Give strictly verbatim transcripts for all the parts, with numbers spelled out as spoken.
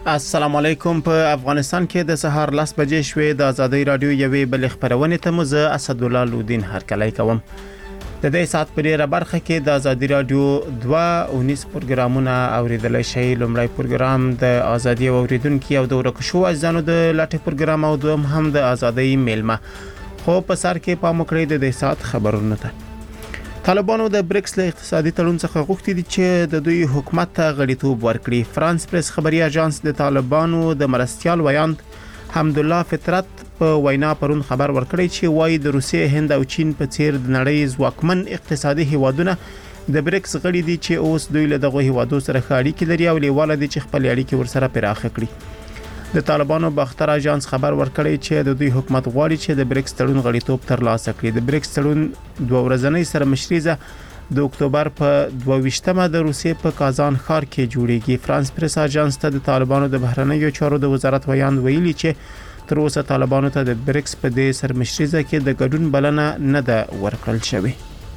السلام علیکم. په افغانستان کې د سهار لاس بجې شوې د ازادي رادیو یوې بل خبرونه ته مزه اسد الله لودین هرکلی کوم. د دې سات په ډیره برخه کې د ازادي رادیو دوه اونیس پروګرامونه اوریدل شي. لومړی پروګرام د ازادي اوریدونکو او د ورکشو ځانو د لاټه پروګرام او دوم هم د ازادي میلمه. خو په سر کې پام وکړئ د دې سات خبرونه ته. طالبانو د بریکس له اقتصادي تړون څخه غوښتي دي چې د دوی حکومت ته غړیتوب ورکړي. فرانس پریس خبري اژانس د طالبانو د مرستيال ویاند حمدالله فطرت په وینا پرون خبر ورکړی چې وايي د روسیې، هند او چین په څیر د نړۍ ځواکمن اقتصادي هیوادونه د بریکس غړي دي چې اوس دوی له دغه هیوادو سره اړیکې لري او لیواله دي چې خپل اړیکې ورسره پراخه کړي. د طالبانو باختر اژانس خبر ورکړی چې د دوی حکومت غواړي چې د بریکس تړون غړیتوب ترلاسه کړي. د بریکس تړون دوه ورځنۍ سرمشريزه د اکتوبر په دوه ویشتمه د روسیې په کازان ښار کې جوړیږي. فرانس پریس اژانس ته د طالبانو د بهرنیو چارو د وزارت ویاند ویلي چې تر اوسه طالبانو ته د بریکس په دې سرمشريزه کې د ګډون بلنه نه ده ورکړل شوې.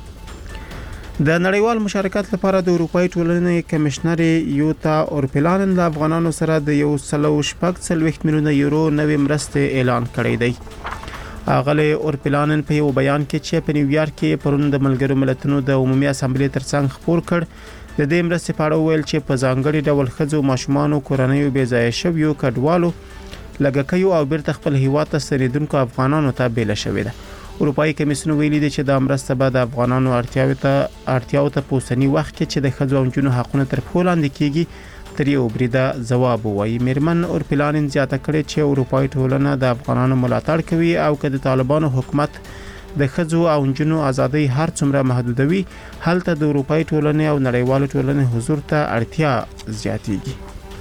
د نړیوال مشارکت لپاره د اروپאי ټولنې کمشنر یوتا اورپلان له افغانانو سره د یو سلو شپږ څلوېښت میلیونه یورو نوې مرستې اعلان کړی دی. اغلی اورپلان په یو بیان کې چې په نیویارک کې پرون د ملګرو ملتونو د عمومي اسامبلې ترڅنګ خبر کړ د دې مرستې په اړه ویل چې په ځانګړي ډول ښځو، ماشومان او کورنیو بې ځای شویو کډوالو لګکیو او بیرته خپل هیواد ته ستنېدونکو افغانانو ته بیل شوې ده. اروپאי کمیسیون ویلي دی چې د مرسته به د افغانانو اړتیاو ته اړتیاو ته په اوسنی وخت کې چې د ښځو او نجونو حقونه تر پښو لاندې کیږي تر یو بریده ځواب وایي. میرمن اورپلان زیاته کړې چې اروپאי ټولنه د افغانانو ملاتړ کوي او که د طالبانو حکومت د ښځو او نجونو ازادي هر څومره محدودوي، هلته د اروپאי ټولنې او نړیوال ټولنې حضور ته اړتیا زیاتېږي.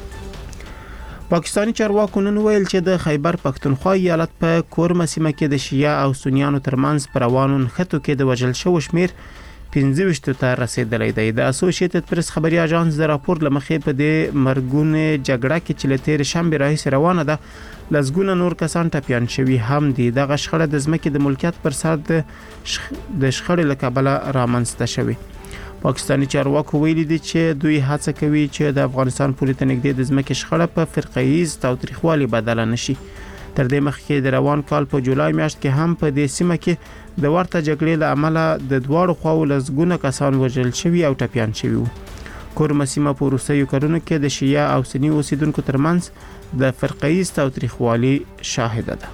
پاکستانی چارواکو نن ویل چې د خیبر پښتونخوا ایالت په کورمه سیمه کې د شیعه او سنیانو ترمنځ پر روانو نښتو کې د وژل شوو شمیر پنځه ویشت ته رسیدلی دی. د اسوسییټډ پریس خبري اژانس د راپور لمخې په دې مرګونه جګړه کې چې لتیر شنبه راهیسې روانه ده لزګونه نور کسان ټپيان شوي هم دي. د غشخړه د ځمکې د ملکیت پر سر د د شخړې له کبله رامنځته شوی. پاکستانی چارواکو ویلي دي چې دوی هڅه کوي چې د افغانستان پولیس ته نږدې د ځمکې شخړه په فرقه‌ایز تاوتریخوالي بدله نشي. تر دې مخکې د روان کال په جولای میاشت کې هم په دې سیمه کې د ورته جګړې له امله د دواړو خواو لزګونه کسان وژل شوي او ټپيان شوي وو. کورمه سیمه په وروستیو کلونو کې د شیعه او سنی اوسیدونکو ترمنځ د فرقه‌ایز تاوتریخوالي شاهده ده.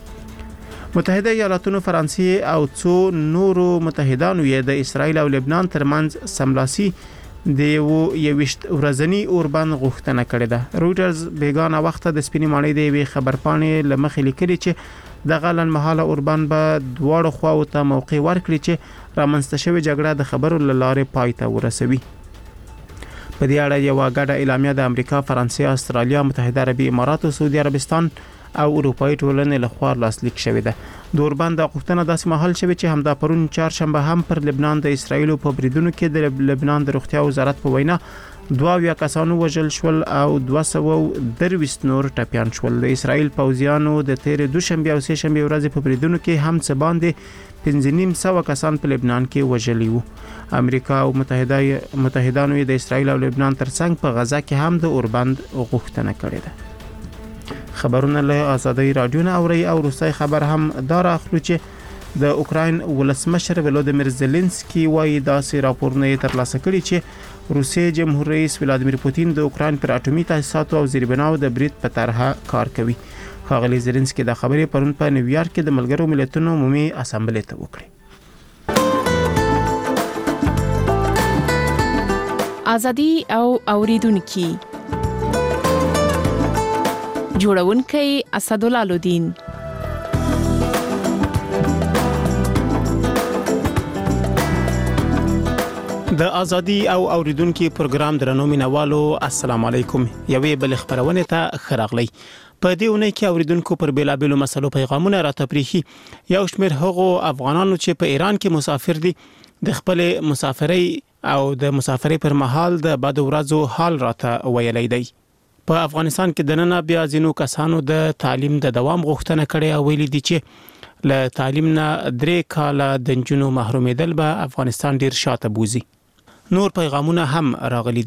متحده ایالاتونو، فرانسې او څو نورو متحدانو یې د اسرایل او لبنان ترمنځ سملاسي د یو یوشت ورځنی اوربند غوښتنه کړې ده. رویټرز بیگانه وخت د سپینې ماڼۍ د یوې خبرپاڼې لمخې لیکلي چې د غلن مهاله اوربند به دواړو خواو ته موقع ورکړي چې رامنځته شوې جګړه د خبرو لاره پای ته ورسوي. په دې اړه یو غاډه اعلامیه د امریکا، فرانسې، استرالیا، متحده عربي امارات او سعودي عربستان او اروپאי ټولنې له خوا لاسلیک شوې ده. د اوربند غوښتنه داسې مهال شوې چې همدا پرون چهارشنبه هم پر لبنان د اسرایل په بریدونو کې د لبنان د روغتیا وزارت په وینا دوه اویا کسانو وژل شول او دوه سوه درویشت نور ټپيان شول. د اسرایل پوځیانو د تیر دوشنبه او سه شنبه ورځې په بریدونو کې هم څه باندې پنځه نیم سوه کسان په لبنان کې وژلي وو. امریکا او متحده متحدانو د اسرایل او لبنان ترڅنګ په غزا کې هم د اوربند غوښتنه کړې ده. خبرونه له ازادي رادیو نه اوري او روسي خبر هم دار اخلو چې د اوکراین ولسمشر ولودیمیر زيلنسکي وايي داسې راپورونه ترلاسه کړي چې روسي جمهور رئیس ولادیمیر پوتین د اوکراین پر اټومي تاسیساتو او زیربناو د برید په طرحه کار کوي. ښاغلي زيلنسکي د خبرې پرون په نیویارک کې د ملګرو ملتونو عمومي اسامبلې ته وکړه. ازادي او اوریدونکو جوړونکی اسد الله لودین. د ازادي او اوریدونکو پروګرام درنو مینوالو السلام علیکم. یوې بل خبرونه ته خراغلی. په دې ونه کې اوریدونکو پر بیلابلو مسلو پیغامونه راتپریخي. یو شمېر هغو افغانانو چې په ایران کې مسافر دي د خپل مسافرۍ او د مسافرۍ پر مهال د بد ورځو حال راته ویلي دی. په افغانستان کې د نن بیا ځینو کسانو د تعلیم د دوام غوښتنه کړې او ویلي دي چې له تعلیم نه درې کاله د نجونو محرومیدل به افغانستان ډیر شاته بوزي. نور پیغامونه هم راغلي دي.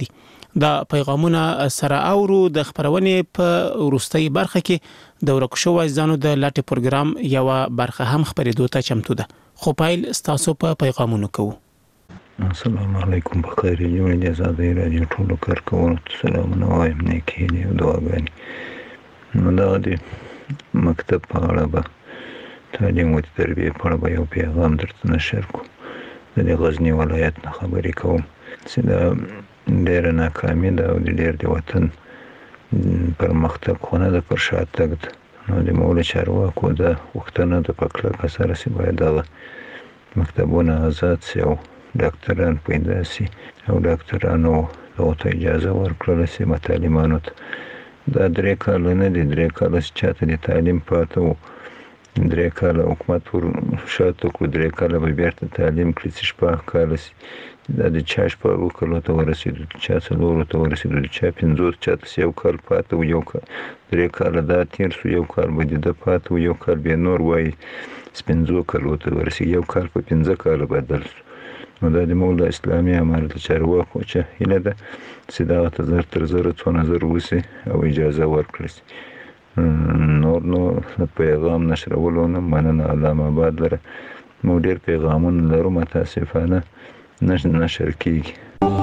دا پیغامونه سره اورو د خبرونې په وروستۍ برخه کې د ورکو شوو ځانو د لاټي پروګرام یو برخه هم خبرېدو ته چمتو ده خو پایل ستاسو په پیغامونو کوو. السلام علیکم بخیر یو د آزادۍ رادیو ټولو کارکونکو سلامونه وایم نیکی دی او دعاګانې نو دا د مکتب په اړه به تعلیم او تربیه په اړه یو پیغام درته نشر کوم. د غزنی ولایت نه خبرې کوم چې دا ډېر ناکامي ده او د ډېر د وطن پرمختګ خو نه ده پر شاتګ ده. نو د مولوي چارواکو د وختونه د پکلک سره سي باید دغه مکتبونه آزاد سي او ډاکټران پیدا سي او ډاکټرانو ته اجازه ورکړل سي متعلمانو ته. دا درې کاله نه دي درې کاله چې چاته د تعلیم پاته و درې کاله حکومت ور شاته کړو درې کاله به بیرته تعلیم کړي چې شپږ کاله سي دا د چا شپږو کالو ته ورسېدو چا څلورو ته ورسېدو چا پنځو چاته یو کال پاته و یو کال درې کاله دا تېر سو یو کال به د پاته و یو کال بیا نور وایي پنځو کالو ته ورسېږي یو کال په پنځه کاله بدل سو. نو دا د مولا اسلامي امارت چارواکو چې هیله ده چې دغه ته زر تر زره څو نظر وسي او اجازه ورکړي سي. نور نو پیغام نشرولو نه مننه علامه آباد لره مو ډېر پیغامونه لرو متاسفانه نشر کیږي.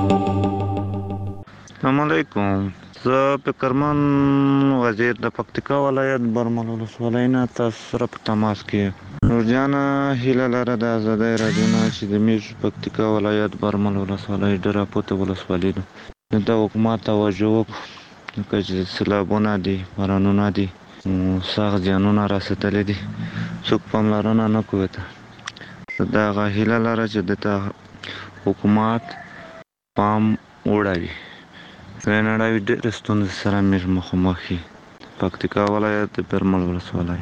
السلام علیکم زه فکرمن وزیر د پکتیکا ولایت برمل ولسوالۍ نه تاسو سره په تماس کې نورجانه هیله لره د آزادۍ رادیو نه چې د میش پکتیکا ولایت برمل ولسوالۍ ډېره پوته ولسوالۍ ده د حکومت توجه وکړو که چې سیلابونه دي بارانونه دي سخت زیانونه رسېدلي دي څوک پاملرنه نه کوي ته د هغه هیله لره چې دته حکومت پام وړوي پرې نه اړوي ډېرې ستونزې سره موږ مخامخ یو پکتیکا ولایت د برمل ولسوالۍ.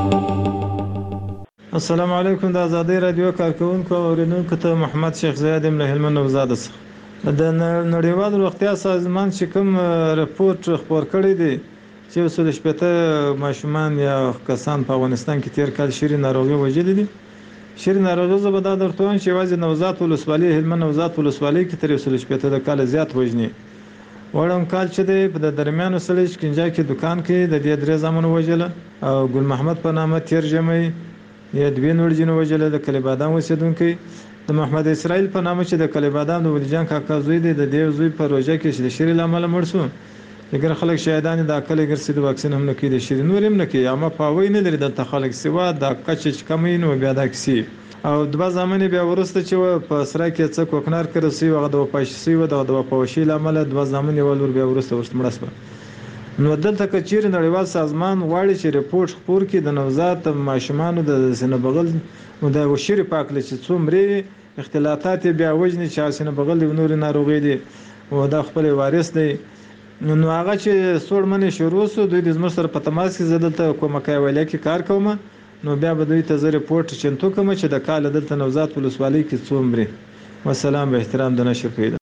السلام علیکم د آزادۍ رادیو کارکونکو او اورېدونکو ته محمد شیخ زیاد یم له هلمند نوزاد څخه. د نړیوال روغتیا سازمان چې کوم رپورټ خپور کړی دی چې یو سل شپېته ماشومان یا کسان په افغانستان کې تیر کال شری ناروغي وژلي دي. شری ناروغي زه به دا درته وایم چې یوازې نوزاد ولسوالۍ هلمند نوزاد ولسوالۍ کې تر یو سل شپېته د کال زیات وژني. وړم کال چې دی په د درمیانو سړي شکنجه کې دکان کې د دې درې زامنو وژله او ګل محمد په نامه تیر ژمی یې دوې نور جنو وژله د کلی بادام اوسېدونکی د محمد اسرائیل په نامه چې د کلی بادام د ولیجان کاکا زوی دی د دې زوی په روژه کې د شری له امله مړ شو. لکه خلک شهیدان د کلی ګرځي د واکسین هم نه کوي د شری نور هم نه کوي اما پاوی نه لري د خلک سوا د کچ کمین او بیا د کسی او دوا زمانه بیا ورسته چې په سره کې څه کوکنار کړی سی وغه د پښسي و د پوشي لامل دوا زمانه ولور بیا ورسته ورسمړس. نو دلته کچیر نړیوال سازمان غواړي چې ریپورت خپور کړي د نوزاد ماشومان د سینه بغل نو د وشری پاکل چې څومره اختلاطات بیا وجنی چې سینه بغل نور ناروغي دي او د خپل وارث دی. نو هغه چې سوړ منی شروع سو دوی د زموږ سره په تماس کې زدلته کومه کایولې کې کار کوم نو بیا به دوی ته زه ریپورت چنتو کوم چې د کال دلته نوزاد ولسوالۍ کې څومره. والسلام به احترام د نشر پیدا.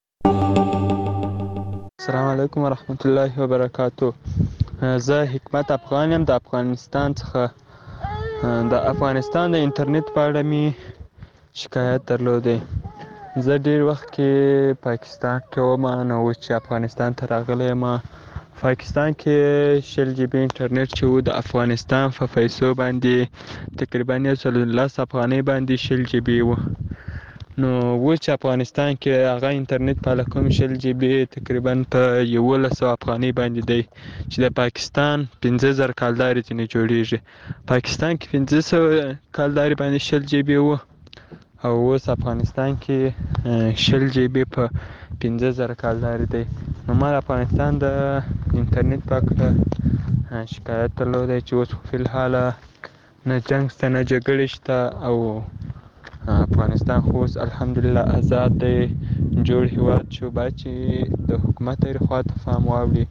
السلام علیکم ورحمت الله وبرکاتو. زه حکمت افغان یم د افغانستان څخه. د افغانستان د انټرنیټ په اړه می شکایت درلودی. زه ډیر وخت کې پاکستان کې وم نو چې افغانستان ته راغلی یم. پاکستان کې شل جی بی انټرنیټ چې و د افغانستان په پیسو باندې تقریبا یو سل لس افغانۍ باندې شل جی بی و. نو و چې افغانستان کې هغه انټرنیټ په لکم شل جی بی تقریبا په یولس سوه افغانۍ باندې دی چې د پاکستان پنځه زره کالداري ځینې جوړیږي. پاکستان کې پنځه سوه کالداري باندې شل جی بی و او اوس افغانستان کې شل جی بی په پنځه زره کالداري دی. نو ما افغانستان د انټرنیټ په اړه شکایت درلودی چې اوس فی الحال نه جنګ شته نه جګړې شته او افغانستان خو اوس الحمدلله آزاد دی جوړ هیواد شو باید چې د حکومت هرې خوا ته پام واوړي.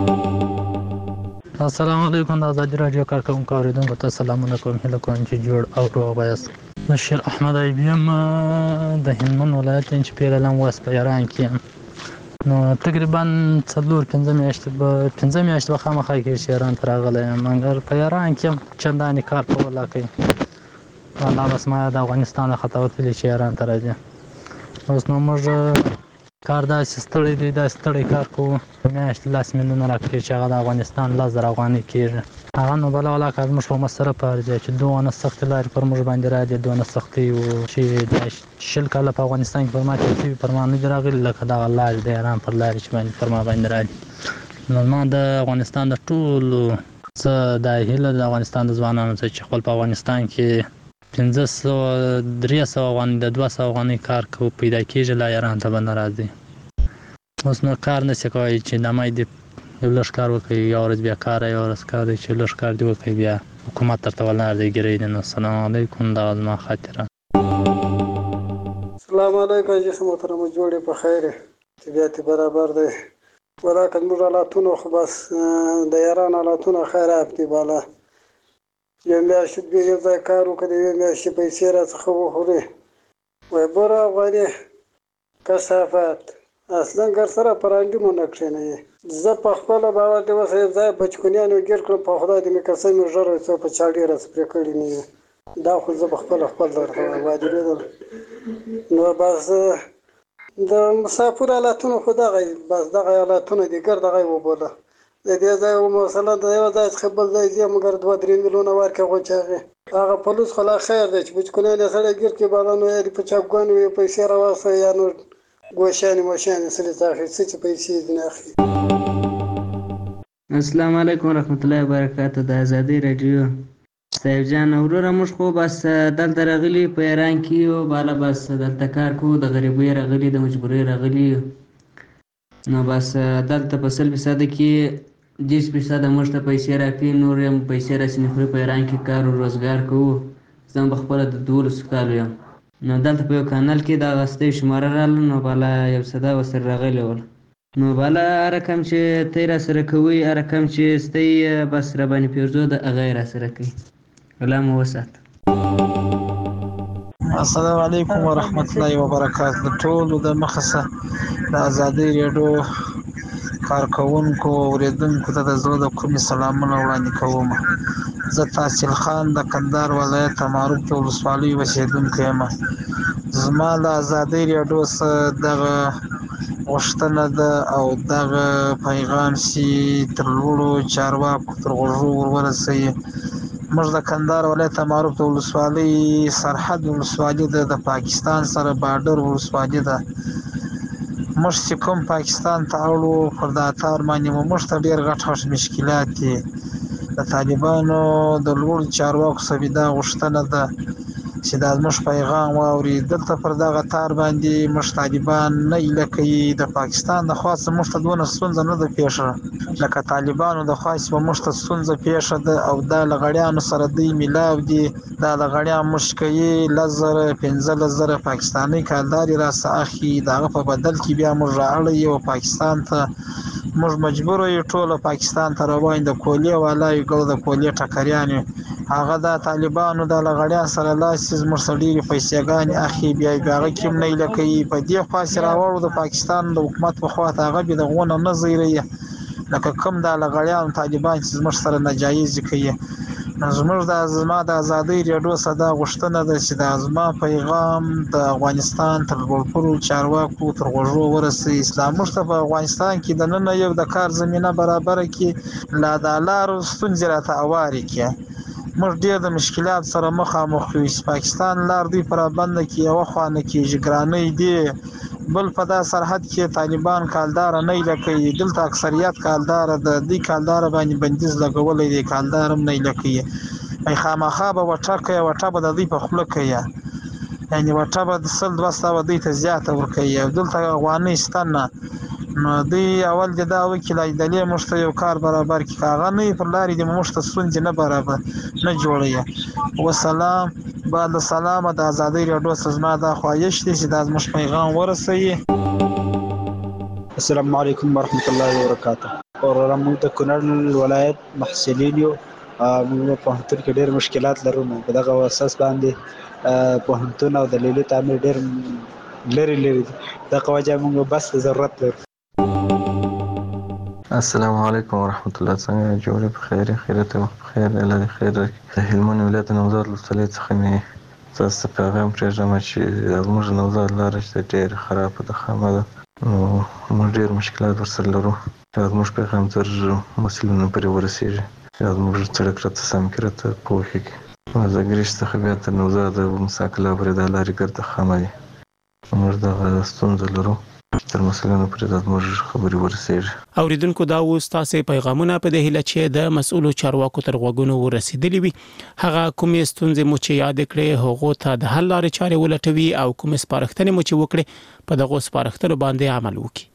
السلام علیکم د آزادي راډیو کارکوونکو اورېدونکو ته سلامونه کوم هیله کوم چې جوړ او روغ یاست. بشیر احمد ایبی یم د هلمند ولایت چې پیغلم واس په ایران کې یم. نو تقریبا څلور پنځه میاشتې به پنځه میاشتې به خامخا کېږي چې ایران ته راغلی یم مګر په ایران کې یم چندانې کار کولی کوي الله بس ما د افغانستان څخه وتلي چې ایران ته راځي. اوس نو موږ کار داسې ستړی دی، داسې ستړی کار کوو میاشتې لس میلیونه راکړي چې هغه د افغانستان لس زره افغانۍ کېږي. هغه نو بله ولاکه زموږ په مصرف ارزي چې دونه سختې لارې پر موږ باندې راځي، دونه سختۍ و چې دا شل کاله په افغانستان کې پر ما تېر شوي پر ما نه دي راغلي لکه دغه لارې د ایران پر لارې چې باندې پر ما باندې راځي. نو ما د افغانستان د ټولو څه دا هیله د افغانستان د ځوانانو څخه چې خپل په افغانستان کې پنځه سوه درې سوه افغانۍ د دوه سوه افغانۍ کار کو پیدا کېږي، لا ایران ته به نه راځي. اوس نو کار نشي کولی چې دمای دې یو لږ کار وکړي، یو ورځ بیا کاره یو ورځ کار دی چې لږ کار دې وکړي بیا حکومت درته ولاړ دی ګیرۍ دی. نو السلام علیکم، دغه زما خاطره. السلام علیکم جیسه محترمه، جوړې په خیر طبیعت برابر دی. ولاکه زموږ حالاتونه خو بس د ایران حالاتونه خراب دي. بالا یو میاشت بیا یو ځای کار وکړي، یو میاشت پیسې راڅخه وخوري. وایي بره افغاني کثافات اصلا ګر سره پرانډي مو نه کښېنوي. زه په خپله باور دې اوس یو ځای بچکونیانو ګیر کړم، په خدای دې مې قسم مې ژر څه په چا ډېره سپرې کړي نه وي. دا خو زه په خپله خپل درته وایم وادرېدل. نو بس د مسافر حالاتونه خو دغه بس دغه حالاتونه دي، ګر دغه یې وبوله. د دې ځای مثلا د یو ځای څخه بل ځای ځي مګر دوه درې میلیونه ورکړې غوچاغې هغه پولیس خو لا خیر دی چې بچکونیان یې سړی ګیر کړي بالا نو یا دې په چاپګانو یې پیسې راواخلي یا نور ګوشانې موشانې سړي ته اخلي څه چې پیسې دې نه اخلي. السلام علیکم ورحمت الله وبرکاته. د ازادۍ راډیو صاحب جان وروره، موږ خو بس دلته راغلي په ایران کې یو بالا بس دلته کار کوو، د غریبۍ راغلي د مجبورۍ راغلي. نو بس دلته په سل فیصده کې دېرش فیصده موږ ته پیسې راکوي، نور یم پیسې راسې نه خوري. په ایران کې کار و روزګار کوو. زه هم پخپله د دولسو کالو یم. نو دلته په یو کانال کې د غستۍ شماره راغله، نو بالا یو صدا ورسره راغلی ول. نو بالا هر رقم چې ته یې راسره کوئ، هر رقم چې ستی بس راباندې پیرزو د هغه یې راسره کوي. الله مو وساته. السلام علیکم ورحمت الله وبرکاته. د ټولو د مخه د ازادۍ راډیو کارکوونکو اوریدونکو ته د زړه د کومې سلامونه وړاندې کوم. زه تحصیل خان د کندهار ولایت معروف د ولسوالۍ اوسېدونکی یم. زما د ازادۍ راډیو څخه دغه غوښتنه ده او دغه پیغام چې تر لوړو چارواکو تر غوږو ور ورسوي. موږ د کندهار ولایت معروف د ولسوالۍ سرحد ولسوالۍ ده، د پاکستان سره بارډر ولسوالۍ ده. موږ چې کوم پاکستان ته اړو پر دا تار باندې مو موږ ته ډېر غټ غټ مشکلات دي. د طالبانو د لوړو چارواکو څخه دا غوښتنه ده چې دا زموږ پیغام واوري. دلته پر دغه تار باندې موږ طالبان نه ایله کوي. د پاکستان د خوا څخه موږ ته دونه ستونزه نه ده پیښه لکه طالبانو د خوا چې موږ ته ستونزه پیښه ده، او دا له غړیانو سره دوی میلاو دي. دا له غړیان موږ کوي لس زره پنځلس زره پاکستاني کالدارې راڅخه اخلي، د هغه په بدل کې بیا موږ رااړوي او پاکستان ته موږ مجبور یو ټوله پاکستان ته روان. د کولې والا یو ګل د کولې ټکریان هغه د طالبانو د لغړیان سره لاس زموږ سره ډېرې پیسېګانې اخلي، بیا یې هغه کې هم نه ایله کوي. په دې خوا چې راوړو د پاکستان د حکومت په خوا ته هغه بې د غونه نه ځیروي لکه کوم د لغړیانو طالبان چې زموږ سره ناجایزې کوي. زموږ د زما د ازادۍ راډیو څخه دا غوښتنه ده چې دا زما پیغام د افغانستان تر لوړپوړو چارواکو تر غوږو ورسوي. اسلام موږ ته په افغانستان کې دننه یو د کار زمینه برابره کړي، لا د لارو ستونزې راته هوارې کړي. موږ ډېر د مشکلات سره مخامخ یو. پاکستان لار دوی پر بنده کې یوه خوا نه کېږي، ګرانۍ دی. بل په دا سرحد کې طالبان کالداره نه ایله کوي. دلته اکثریت کالداره ده، دوی کالداره باندې بندیز لګولی دی، کالدار هم نه ایله کوي. خامخا به وټه کوي، وټه به د دوی په خوله کوي، یعنې وټه به د سل دوه سوه دوی ته زیاته ورکوي. او دلته افغانۍ شته نه. نو دوی اول د دا وکیل عیدلې موږ ته یو کار برابر کړي، که هغه نه وي پر لارې دې موږ ته ستونزې نه برابر نه جوړوي. وسلام. بعد سلامه. د ازادۍ راډیو څخه زما دا خواهش دی چې دا زموږ پیغام ورسوي. السلام علیکم ورحمت الله وبرکاته. وروره موږ د کونړ ولایت محصلین یو. موږ په پوهنتون کې ډېر مشکلات لرو. په دغه اساس باندې پوهنتون او د لیلې تعمیر ډېر لرې لرې دي. دغه وجه موږ بس ضرورت لرو. السلام علیکم ورحمت الله. څنګه جوړې په خیر خیرت او په خیر الله دې خیر. د هلمند ولایت نوزاد ولسوالۍ څخه مې تاسو ته پیغام پرېږدم چې زموږ نوزاد لاره چې ډېره خرابه ده، خامه ده، نو موږ ډېر مشکلات ورسره لرو. زموږ پیغام تر مسؤلینو پورې ورسېږي، زموږ سړک راته سم کړي، راته پوه کړي. زه ګریش څخه بیا تر نوزاده مساکلا پورې دا لارې ګرده خامه دي. موږ دغه ستونزه لرو، تر مسؤلینو پورې دا زموږ خبرې ورسېږي. اوریدونکو دا اوس تاسو پیغامونه په دې هیله چې د مسؤلو چارواکو تر غوږونو ورسېدلي وي. هغه کومې ستونزې مو چې یاد کړې هغه ته د حل لارې چارې ولټوي او کومې سپارښتنې مو چې وکړي په دغه سپارښتنو باندې عمل وکړي.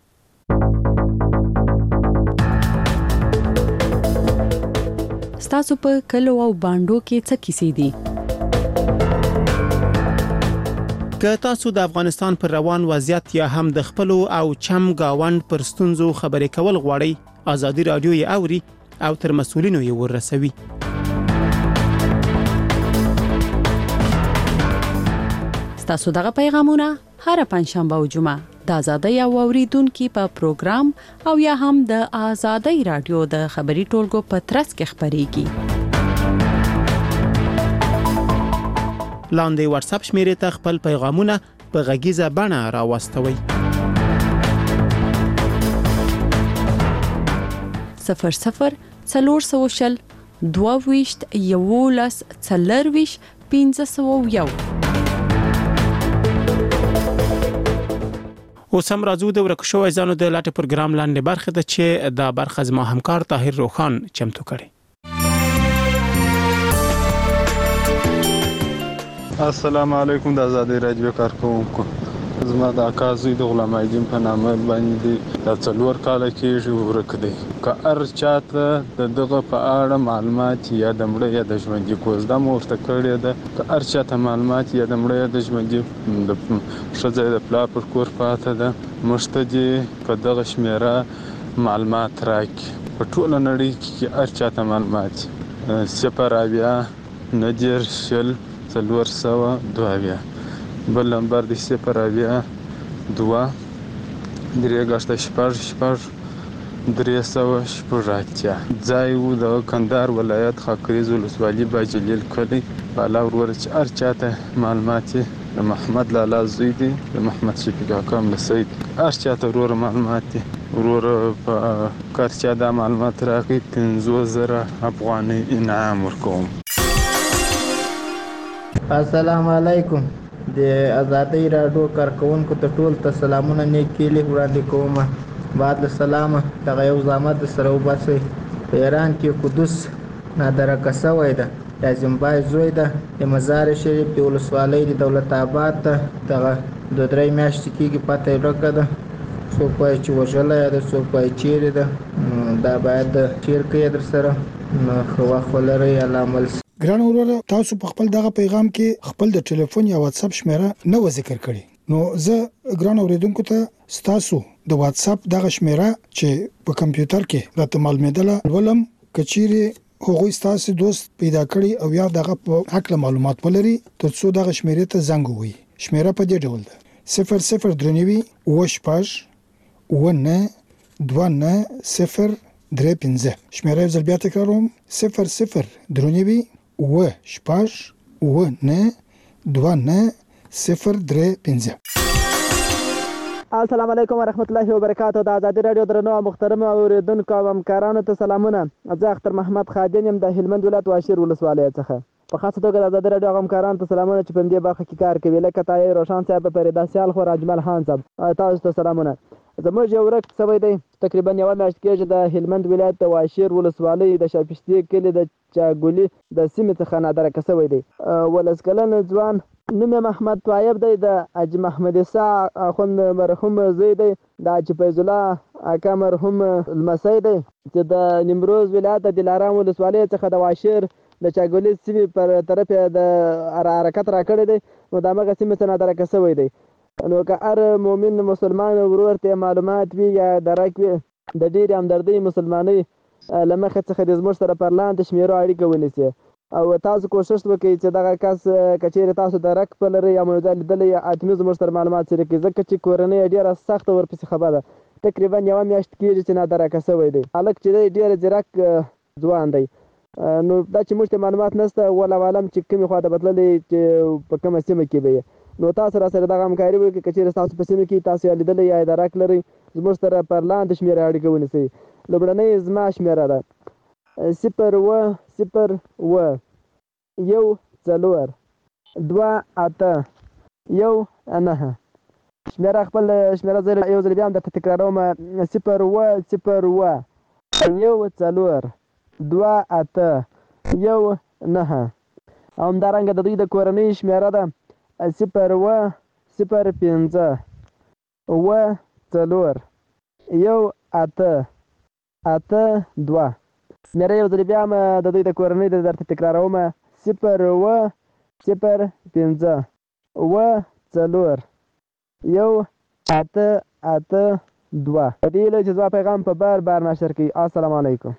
ستاسو په کلو او باندو کې څه کیسې دي؟ که تاسو د افغانستان پر روان وضعیت یا هم د خپل او چم گاوند پر ستونزو خبرې کول غواړئ، ازادي رادیو یې اوري او تر مسؤلینو یې ورسوي. ستاسو دغه پیغامونه هر پنځشنبه او جمعه د ازادي او اوریدونکو په پروګرام او یا هم د ازادي رادیو د خبري ټولګو په ترڅ کې خبريږي. لاندې واتس اپ شمیرې ته خپل پیغامونه په غږیزه بڼه راوستوي. صفر صفر څلور سوشل دوه ویشت یولس څلور ویشت پنځه سوه یو. اوس هم راځو د ورک شوی ځانو د لاټ پروګرام لاندې برخه ده چې دا برخه زما همکار طاهر روخان چمتو کړي. السلام علیکم د ازادي رادیو کارکونکو. زما د اکا زوی د غلام ایدین په نامه باندې د څلور کاله کېږي ورک دی. که هر چاته د دغه په اړه معلومات یا د مړه یا د ژوندي کوزده مو ورته کړې ده، که هر چاته معلومات یا د مړه یا د ژوندي د ښځه د پلار پر کور پاته ده، موږ ته دې په دغه شمېره معلومات راکړي. په ټوله نړۍ کې هر چاته معلومات صفر اویا نهه دېرش شل څلور سوه دوه اویا. بل نمبر دی صفر اویا دوه درې ګشته شپږ شپږ درې سوه شپږ اتیا. ځای و د کندهار ولایت خاکریز ولسوالي باجلیل کلی. بالا ورور چې هر چاته معلومات د محمد لالا زوی دی، د محمد شفیق حکم لسید، هر چاته ورور معلومات دی. ورور په کار چا دا معلومات راکړي پنځوس زره افغانۍ انعام ورکوم. السلام علیکم. د ازادي رادیو کارکونکو ته ټول ته سلامونه نیک کلی وړاندې کوم. بعد السلام دغه یو زحمت سره وباسي. په ایران کې قدس نادرکه شوی ده، د زمبای زوی ده، د مزار شریف د ولسوالۍ د دولت آباد ته دغه د درې میاشتې کېږي پته ورکه ده. څوک وایي چې وژلی ده، څوک وایي چیرې ده. دا باید چیر کوي در سره نو ښه وخت ولرئ. الله عمل. ګران وروره، تاسو په خپل دغه پیغام کې خپل د ټلیفون یا واتس اپ شمیره نه و ذکر کړی، نو زه ګران اوریدونکو ته ستاسو د واتس اپ دغه شمیره چې په کمپیوټر کې راته معلومېدله ولم، کچيري هغوی ستاسو دوست پیدا کړی او یا دغه په حق معلومات ولري ترڅو دغه شمیره ته زنګ ووهي. شمیره په دې ډول ده: صفر صفر درنوي اوه شپږ اوه نه دوه نه صفر درې پنځه. شمیره یو ځل بیا تکراروم: صفر صفر درنوي اوه شپږ اوه نه دوه نه صفر درې پنځه. السلام علیکم ورحمت الله وبرکاته. د ازادي رادیو درنو او محترم اوریدونکو او همکارانو ته سلامونه. زه اختر محمد خادم یم د هلمند ولایت واشیر ولسوالۍ څخه. په خاصه توګه د ازادي رادیو همکارانو ته سلامونه چې په دې برخه کې کار کوي، لکه طاهر روشن صاحب، فريده سیال خو، اجمل خان صاحب، تاسو ته سلامونه. زموږ یو ورک سوی دی تقریبا یو میاشت کېږي د هلمند ولایت د واشیر ولسوالۍ د شاپشتي کلي د چاګولي د سیمې څخه نادرکه سوی دی. ولس کلن ځوان نوم یې محمد طایب دی، د حاجي محمد عیسی اخوند مرحوم زوی دی، د حاجي فیض الله اکا مرحوم لمسی دی چې د نیمروز ولایت د دلارام ولسوالۍ څخه د واشیر د چاګولي سیمې پر طرف د حرکت راکړی دی، نو د همغه سیمې څخه نادرکه سوی دی. نو که هر مؤمن مسلمان ورور ته معلومات وي یا درک وي، د ډېرې همدردۍ مسلمانۍ له مخې څخه د زموږ سره پر لاندې شمېرو اړیکه ونیسي او تاسو کوشش وکړئ چې دغه کس که چېرې تاسو درک په لرئ یا موضوع لیدلی یا حتمي زموږ سره معلومات شریک کړئ، ځکه چې کورنۍ یې ډېره سخته ورپسې خبره ده. تقریبا یوه میاشت کېږي چې نادرکه شوی دی. هلک چې دی ډېر ځیرک ځوان دی نو دا چې موږ ته معلومات نشته والله عالم چې کومې خوا ته بتللی چې په کومه سیمه کې به یې نو تاسو را سره دغه همکاري وکړئ که چېرې ستاسو په سیمه کې تاسو یا لیدلی یا درک لرئ زموږ سره پر لاندې شمېره اړیکه ونیسئ. لومړنۍ زما شمېره ده صفر اووه صفر اووه یو څلور دوه اته یو نهه. شمېره خپل شمېره زه یو ځل بیا هم درته تکراروم صفر اووه صفر اووه یو څلور دوه اته یو نهه. او همدارنګه د دوی د کورنۍ شمېره ده صفر اووه صفر پنځه اووه څلور یو اته اته دوه. شمېره یو ځل بیا هم د دوی د کورنۍ د درته تکراروم صفر اووه صفر پنځه اووه څلور یو اته اته دوه. په دې هیله چې زما پیغام په بار بار نشر کړئ. السلام علیکم.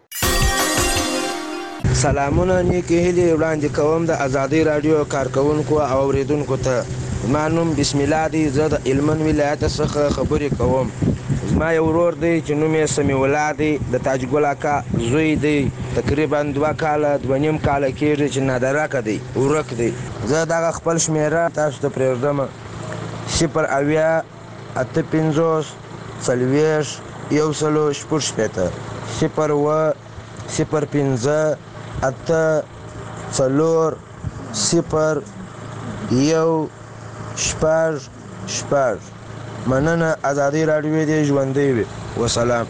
سلامونه نیکې هیلې وړاندې کوم د ازادۍ راډیو کارکوونکو او اورېدونکو ته. زما نوم بسم الله دی. زه د هلمند ولایت څخه خبرې کوم. زما یو ورور دی چې نوم یې سمیع الله دی، د تاج ګل اکا زوی دی. تقریبا دوه کاله دوه نیم کاله کېږي چې نادرکه دی، ورک دی. زه دغه خپل شمېره تاسو ته پرېږدم صفر اویا اته پنځوس څلوېښت یو سلو شپږ شپېته صفر اووه صفر پنځه اته څلور صفر یو شپږ شپږ. مننه. ازادۍ راډیو دې ژوندۍ وي. وسلام.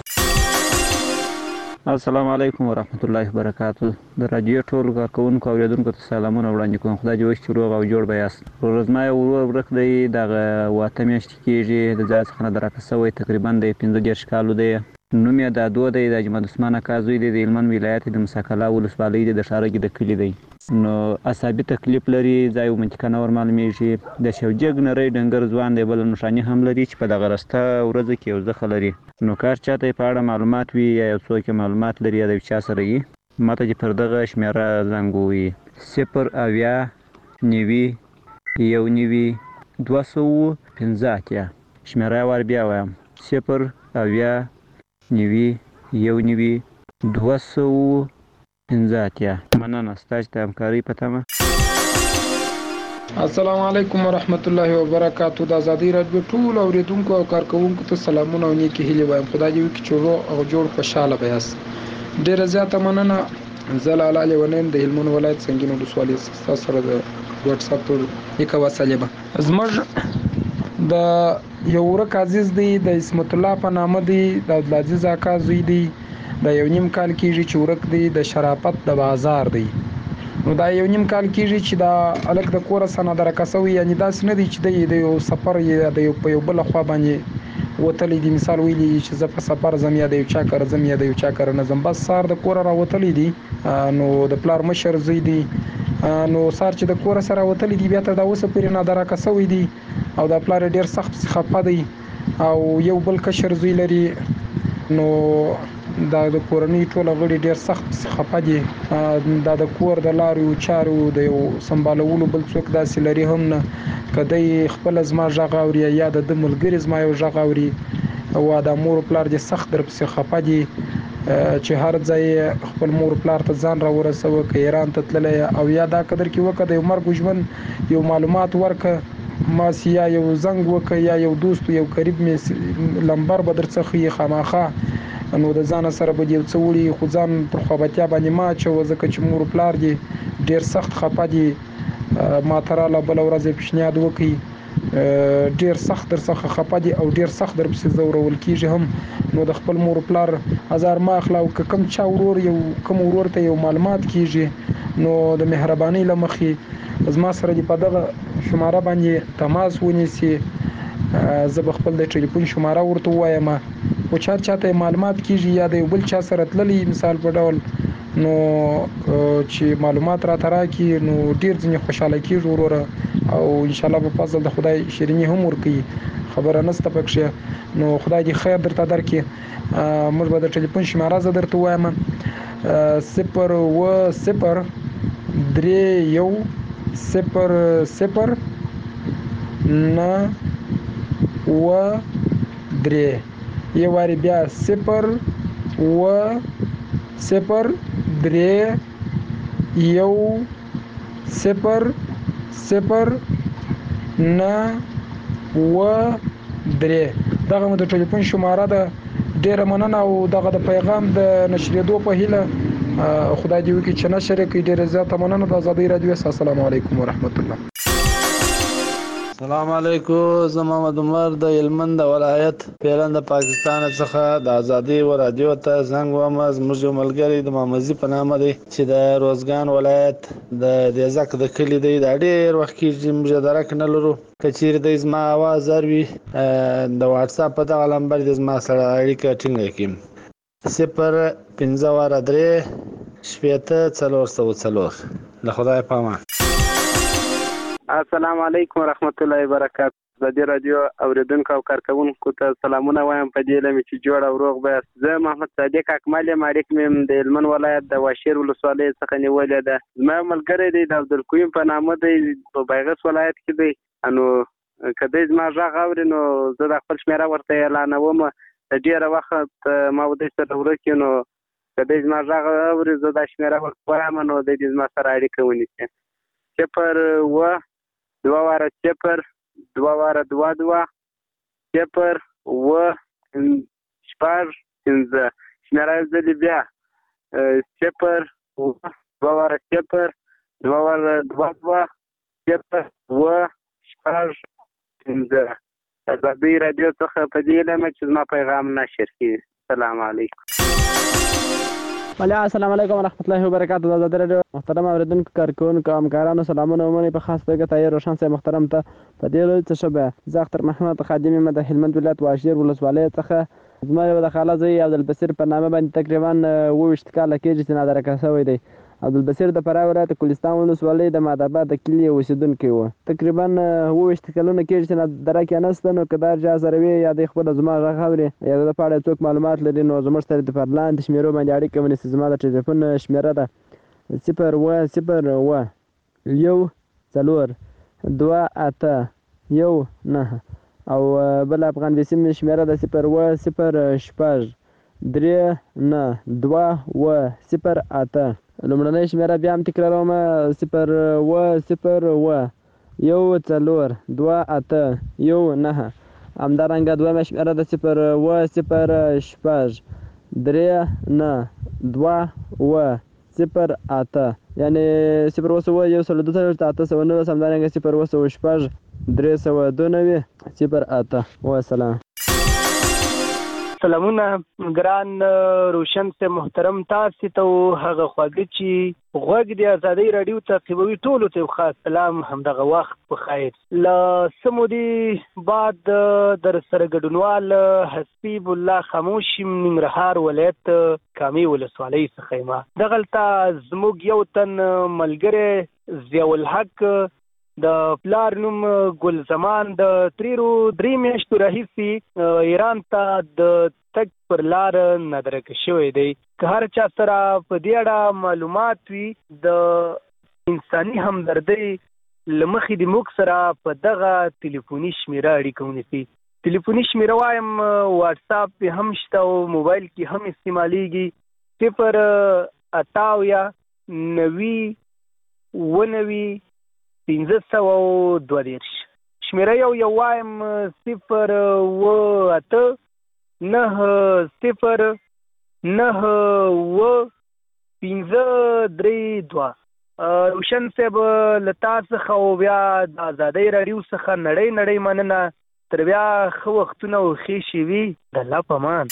السلام علیکم ورحمت الله وبرکاتو. د راډیو ټولو کارکوونکو او اورېدونکو ته سلامونه وړاندې کوم. خدای دې وکړي چې روغ او جوړ به یاست. ورور زما یو ورور ورک دی، دغه واته میاشتې کېږي د ځای څخه نادرکه شوی، تقریبا د پنځه دېرش کالو دی. نوم یې دادو دی، د اجمل عثمان اکا زوی دی، د هلمند ولایت د مساکلا ولسوالۍ دی، د ښارګي د کلي دی. نو عصبي تکلیف لري، ځای منطقه نه ورمعلومېږي. د شوجګ نری ډنګر ځوان دی، بله نښاني هم لري چې په دغه رسته ورځو کې یو زخه لري. نو کار چاته یې په اړه معلومات وي یا یو څوک یې معلومات لري یا د یو چا سره وي، ما ته چې پر دغه شمېره زنګ ووهي صفر اویا نوي یو نوي دوه سوه پنځه اتیا. شمېره یې وار بیا وایم صفر اویا نوي یو نوي دوه سوه پنځه اتیا. مننه ستاسو د همکارۍ په تمه. السلام علیکم ورحمت الله وبرکاتو. د ازادۍ راډیو ټول اوریدونکو او کارکوونکو ته سلامونه او نیکې هیلې وایم. خدای دې وکړي چې روغ او جوړ خوشحاله به یاست. ډېره زیاته مننه. زه لالا لیونین د هلمند ولایت سنګین ولسوالۍ ستاسو سره د واتساپ پر نیکه وصلې به. زموږ د یو ورک عزیز دی، د اسمت الله په نامه دی، د عبدالعزیز اکا زوی دی، د یو نیم کال کېږي چې ورک دی، د شرافت د بازار دی. نو دا یو نیم کال کېږي چې دا هلک د کوره څخه نادرکه شوی، یعنې داسې نه دی چې دی د یو سفر یا د یو په یو بله خوا باندې وتلی دی. مثال ویلي چې زه په سفر ځم یا د یو چا کره ځم یا د یو چا کره نه ځم، بس سهار د کوره راوتلی دی. نو د پلار مشر زوی دی، نو سهار چې د کوره سره راوتلی دی بیا تر دا اوسه پورې نادرکه شوی دی او دا پلار یې ډېر سخت پسې خفه دی او یو بل کشر زوی لري. نو دا د کورنۍ ټوله غړي ډېر سخت پسې خفه دي. دا د کور د لارو چارو د یو سمبالولو بل څوک داسې لري هم نه. که دی خپله زما غږ اوري یا د ده ملګري زما یو غږ اوري او دا مور پلار دې سخت در پسې خفه دي چې هر ځای خپل مور پلار ته ځان را ورسوه، که ایران ته تللی او یا دا قدر کې وکړه د یو مرګ ژوند یو معلومات ورکړه، ماسې یا یو زنګ وکړه یا یو دوست یو قریب مې لمبر به در څه ښیي خامخا. نو د ځان سره به دې یو څه وړي خو ځان پر خوابتیا باندې مه اچوه، ځکه چې مور پلار دې ډېر سخت خفه دي. ما ته راله بله ورځ یې پیشنهاد وکړي، ډېر سخت در څخه خفه دي او ډېر سخت در پسې ځورول کېږي هم. نو د خپل مور پلار ازار مه اخله او که کوم چا ورور یو کوم ورور ته یو معلومات کېږي نو د مهربانۍ له مخې زما سره دې په دغه شماره باندې تماس ونیسي. زه به خپل د ټلیفون شماره ورته ووایم، خو چا چاته یې معلومات کېږي یا د یو بل چا سره تللی مثال په ډول نو چې معلومات راته راکړي نو ډېر ځینې خوشحاله کېږي وروره او انشاءالله په فضل د خدای شیریني هم ورکوي، خبره نشته پکښې. نو خدای دې خیر درته درکړي. موږ به د ټلیفون شماره زه درته ووایم صفر اووه صفر درې یو صفر صفر نه اووه درې. یو وارې بیا صفر اووه صفر درې یو صفر صفر نه اوه درې. دغه مو د ټلیفون شماره ده. ډیره مننه او دغه د پیغام د نشریدو په هیله خدای دې وکړي چې نشر کړي. ډیره زیاته مننه. د آزادۍ رادیو. السلام علیکم ورحمت الله. السلام علیکم. زه محمد عمر د هلمند ولایت پیلن د پاکستان څخه د آزادۍ رادیو ته زنګ وم. زموږ یو ملګری د محمدزي په نامه دی چې د روزګان ولایت د دیزک د کلي دی. دا ډېر وخت کېږي موږ درک نه لرو. که چیرې دی زما اواز اوري د واتساپ په دغه نمبر دی زما سره اړیکه ټینګه کړي. صفر پنځه واره درې شپېته څلور سوه څلور. له خدای په امان. السلام علیکم ورحمت الله وبرکاته. د دې رادیو اوریدونکو او کارکونکو ته سلامونه وایم په دې لمه چې جوړ او روغ به. زه محمد صادق اکمل مالک مم د هلمند ولایت د واشیر ولسوالۍ څخه نیولې ده. زما ملګری دی د عبدالقیوم په نامه دی په بیغس ولایت کې دی. نو کله زما غږ اوري نو زه د خپل شمیره ورته اعلانوم. د ډیره وخت ما ودې سره ورکې نو کله زما غږ اوري زه د شمیره ورته وایم نو د دې زما سره اړیکه ونیسي. صفر و دوه واره صفر دوه واره دوه دوه صفر اوه شپږ پنځه. شمېره یې ځلې بیا صفر اوه دوه واره صفر دوه واره دوه دوه صفر اوه شپږ پنځه. آزادۍ رادیو څخه په دې لمه چې زما پیغام نشر کړي. السلام علیکم. السلام علیکم ورحمت الله وبرکاته. د آزادۍ رادیو محترم اوریدونکو کارکونکو همکارانو سلامونه ومنئ. په خاص توګه طاهر روشن صاحب محترم ته په دې لوی څه شبه. زه اختر محمد خادم یم د هلمند ولایت واشیر ولسوالۍ څخه. زما یو د خاله زوی عبدالبصیر په نامه باندې تقریبا اووه ویشت کاله کېږي چې نادرکه شوی دی. عبدالبصیر د فراه ولایت کوهستان ولسوالۍ د مادآباد د کلي اوسېدونکی و. تقریبا اووه ویشت کلونه کېږي چې نادرکه نسته. نو که دا چا سره وي یا دی خپله زما غږ اوري یا د ده په اړه څوک معلومات لري نو زموږ سره د پر لاندې شمېرو باندې اړیکه ونیسي. زما د ټلیفون شمېره ده صفر اوه صفر اوه یو څلور دوه اته یو نهه او بل افغان بیسیم شمېره ده صفر اوه صفر شپږ درې نه دوه اوه صفر اته. لومړنۍ شمېره بیا هم تکراروم صفر اوه صفر اوه یو څلور دوه اته یو نهه. همدارنګه دویمه شمېره ده صفر اوه صفر شپږ درې نه دوه اوه صفر اته. یعنې صفر اوه سوه یو سل دوه څلوېښت اته سوه نولس. همدارنګه صفر اوه سوه شپږ درې سوه دوه نوي صفر اته. وسلام. سلامونه ګران روشن صاحب محترم تاسو ته هغه خواږه چې غوږ د آزادۍ راډیو تعقیبوي ټولو ته خاص سلام. همدغه وخت په خیر. له څه مودې بعد در سره ګډونوال حسیب الله خاموش ننګرهار ولایت کامې ولسوالۍ څخه یم. دغلته زموږ یو تن ملګری ضیاءالحق د پلار نوم ګل زمان د تیرو درې میاشتو راهیسې ایران ته د تګ پر لار نادرکه شوی دی. که هر چا سره په دې اړه معلومات وي د انساني همدردۍ له مخې د موږ سره په دغه تلیفوني شمېره اړیکه ونیسي. تلیفوني شمېره وایم واټساپ پې هم شته او موبایل کې هم استعمالیږي. صفر اته اویا نوي اووه نوي پنځه سوه دوه دېرش. شمېره یو یو وایم صفر اووه اته نهه صفر نهه اووه پنځه درې دوه. روشن صاحب له تا څخه او بیا د آزادۍ راډیو څخه نړۍ نړۍ مننه. تر بیا ښه وختونه او ښې شېبې. د الله په امان.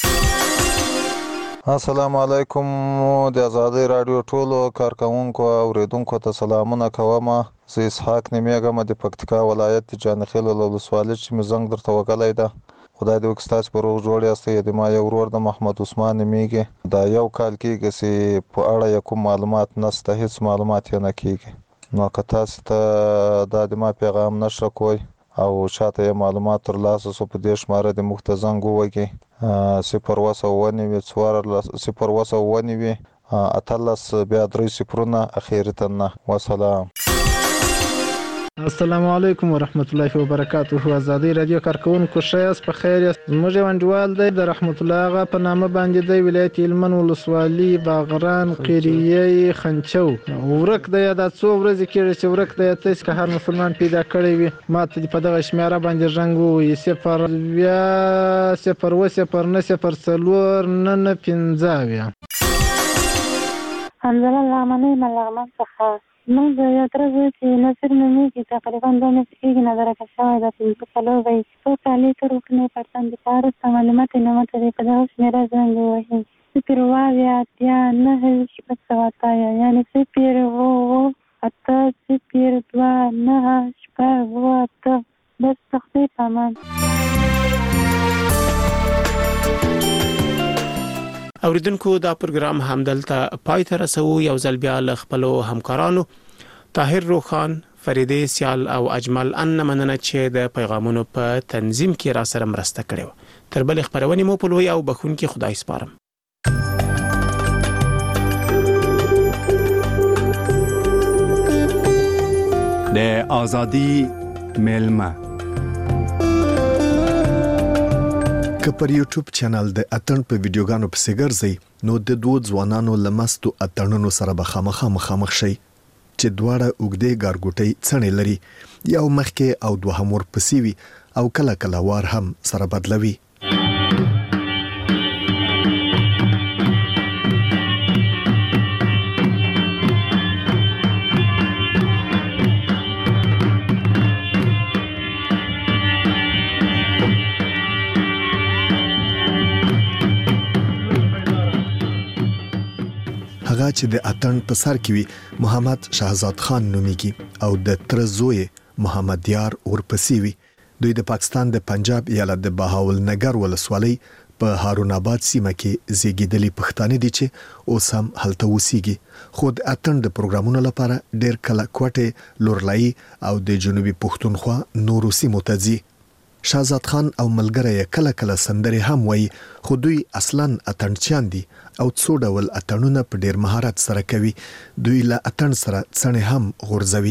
السلام علیکم. د آزادۍ راډیو ټولو کارکونکو او اوریدونکو ته سلامونه کوم. زه اسحاق نومیږم د پکتیکا ولایت د جانخیل ولسوالۍ چې مې زنګ درته وکړی ده. خدای دې وکړي ستاسو په روغ جوړ یاستئ. د ما یو ورور د محمد عثمان نومیږي. دا یو کال کېږي چې په اړه یې کوم معلومات نشته، هېڅ معلومات یې نه کېږي. نو که تاسو ته دا د ما پیغام نشره کوئ او چاته یې معلومات ترلاسه سو په دې شماره د موږ ته زنګ ووهئ صفر اوه سوه اووه نوي څوارلس صفر اوه سوه اووه نوي اتلس بیا درې صفرونه اخري ته نه. وسلام. السلام علیکم ورحمت الله وبرکاته. آزادی رادیو کارکونکو شایست په خیر یاست. زموږ یو انډیوال دی د رحمت الله هغه په نامه باندې دی ولایت هلمند ولسوالي باغران قریه خنچو. ورک دی دا څو ورځې کېږي چې ورک دی. تاسو که هر مسلمان پیدا کړی وي ما ته په دغه شمیره باندې رنګ ووایي صفر بیا صفر اووه صفر نه صفر څلور نه نه پنځه اویا. حمزله لغمنۍ ملغمن څخه موږ د یو تره زوی چې نصیر نومیږي تقریبا دوه میاشتې کېږي نظرکه شوی ده. پنځه څلور به یې څو کالي تر وکړنې پرسنټ د پاره سته معلومات یې نه ماته دی. په دغه شمېره زنګ ووهي صفر اووه اویا اتیا نهه شپږ سوه اتیا یعنې صفر اووه اووه اته صفر دوه نهه شپږ اووه اته. بس تخفیف امان. اوریدونکو دا پروګرام همدلته پای ته رسو. یو ځل بیا له خپلو همکارانو طاهر روخان، فریده سیال او اجمل ان مننه چې د پیغامونو په تنظیم کې را سره مرسته کړې و. تر بل خبرونه مو په لوی او بخون کې خدای سپارم. د ازادي ملما که پر یوټیوب چینل د اتن په ویډیوګانو په سیګرځي نو د دوه ځوانانو لمستو اتنونو سره به خامخا مخامخ شي چې دواړه اوګدې ګارګوټي څنې لري. یو مخکې او دوهم ورپسې وي او کله کله وار هم سره بدلوي. هغه چې د اتن په سر کې وي محمد شهزاد خان نومیږي او د تر زوی محمد یار ورپسې وي. دوی د پاکستان د پنجاب ایالت د بهاول نګر ولسوالۍ په هارون آباد سیمه کې زیږیدلي پښتانه دي چې اوس هم هلته اوسېږي. خو د اتن د پروګرامونو لپاره ډېر کله کوټه لورلای او د جنوبي پښتونخوا نورو سیمو ته ځي. شهزاد خان او ملګری کله کله سندري هم وایي خو دوی اصلاً اتنچیان دي او څو ډول اتنونه په ډیر مهارت سره کوي. دوی له اتن سره څنې هم غورځوي.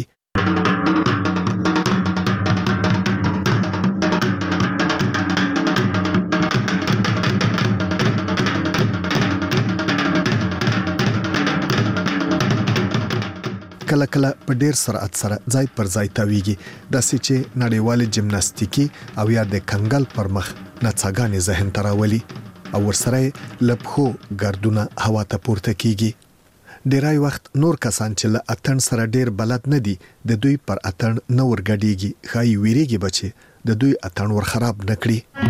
کله کله په ډیر سرعت سره ځای پر ځای تاویږي داسې چې نړیوالې جمناستیکي او یا د کنګل پر مخ نڅاګانې ذهن ته راولي او ورسره لپخو ګردونه هوا ته پورته کیږي. ډیرای وخت نور کسان چې له اتن سره ډیر بلد نه دي د دوی پر اتن نه ورګډيږي خای ویریږي بچي د دوی اتن ور خراب نکړي.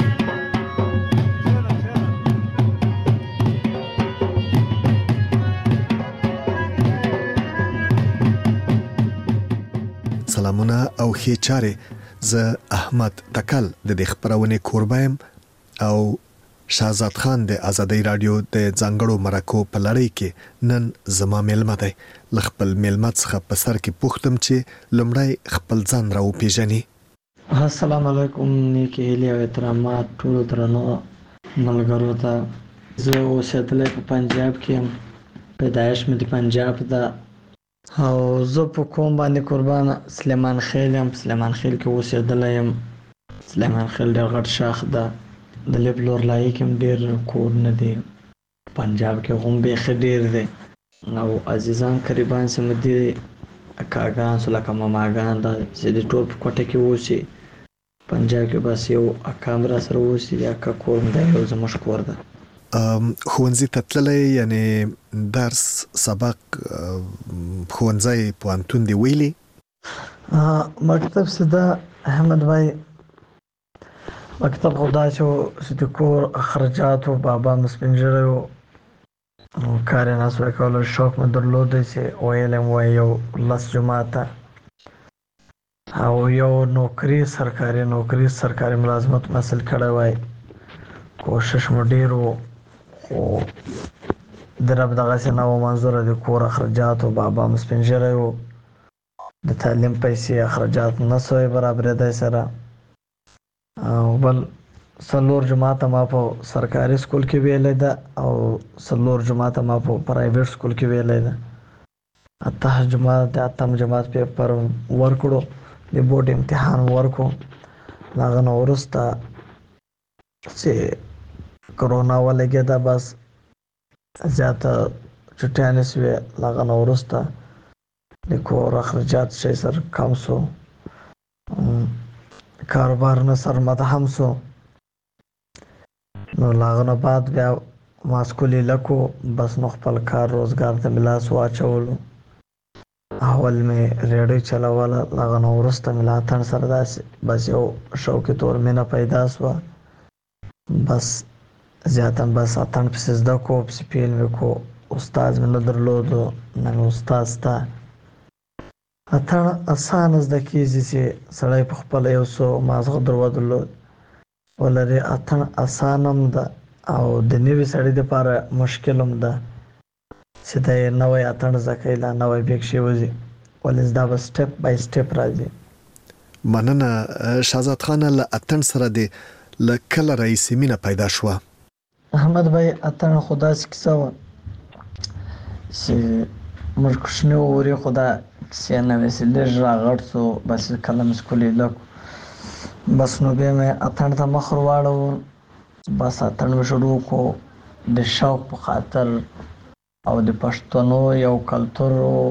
سلامونه او ښه چاره. زه احمد تکل د دې خبرونه کوربایم او شهزاد خان د ازادي رادیو د ځنګړو مرکو په لړۍ کې نن زما ملمه دی. لخپل ملمه څخه په سر کې پوښتم چې لمړی خپل ځان راو پیژني. السلام علیکم نیکی هیله او احترامات ټول درنو ملګرو ته. زه اوسېدل په پنجاب کې، پیدایش مې د پنجاب ده او زه په کوم باندې قربان سلیمان خیل یم. سلیمان خیل کې اوسېدلی یم. سلیمان خیل ډېر غټ شاخ ده. د لب لورلایي کې هم ډېر کورونه دي. پنجاب کې هم بیخي ډېر دی او عزیزان قریبان سمه دي اکاګان سو لکه ماماګان دا چې د ټول په کوټه کې اوسي. پنجاب کې بس یو اکا را سره اوسي. اکا کور هم دی یو زموږ کور ده. ښوونځي ته تللی یعنې درس سبق ښوونځی پوهنتون دی ویلي؟ مکتب سده احمد بھائی مکتب خو داسې و چې د کور اخراجاتو بابا مې سپین ږیری و کار یې نسوی کولی. شوق مې درلودی چې ویل یم وایي یو لس جماعته او یو نوکري سرکاري نوکري سرکاري ملازمت مې حاصل کړی وای. کوشش مو ډېر و خو د رب دغسې نه و منظوره د کور اخراجاتو بابا مې سپین ږیری و د تعلیم پیسې اخراجات نه سوی برابرېدی سره. او بل څلور جماعته ما په سرکاري سکول کې ویلی ده او څلور جماعته ما په پرایویټ سکول کې ویلی ده. اته جماعت د اتم جماعت پیپر ورکړو د بورډ امتحان ورکو. هغه نه وروسته چې کرونا ولګېده بس زیاته چټیانې شوې. هغه نه وروسته د کور اخراجات شی سر کم سو، کاروبار نه سر مدهم سو. نو هغه نه بعد بیا ما سکولې لکو بس نو خپل کار روزګار ته مې لاس واچولو. اول مې ریډیو چلوله، هغه نه وروسته مې له اتڼ سره داسې بس یو شوقي طور مینه پیدا شوه. بس زیاتا بس اتڼ پسې زده کو، پسې پیل مې کو. استاد مې نه درلودو، نه مې استاد شته. اتڼ اسانه زده کېږي چې سړی په خپله یو څو مازغه درلود ولري. اتڼ اسانه هم ده او د نوي سړي دپاره مشکل هم ده چې دی نوی اتڼ زده کوي، لا نوی بیکشي وځي، ولې دا به سټپ بای سټپ راځي. مننه شهزاد خانه. له اتڼ سره د له کله راهیسې مینه پیدا شوه؟ احمد بھائی اتڼ خو داسې کیسه وه چې موږ کوچني وورې خو دا کیسې نه وې چې لږ راغټ سو بس کله مې سکولې لکو بس نو بیا مې اتڼ ته مخ ور واړو. بس اتڼ مې شروع کو د شوق په خاطر او د پښتنو یو کلتور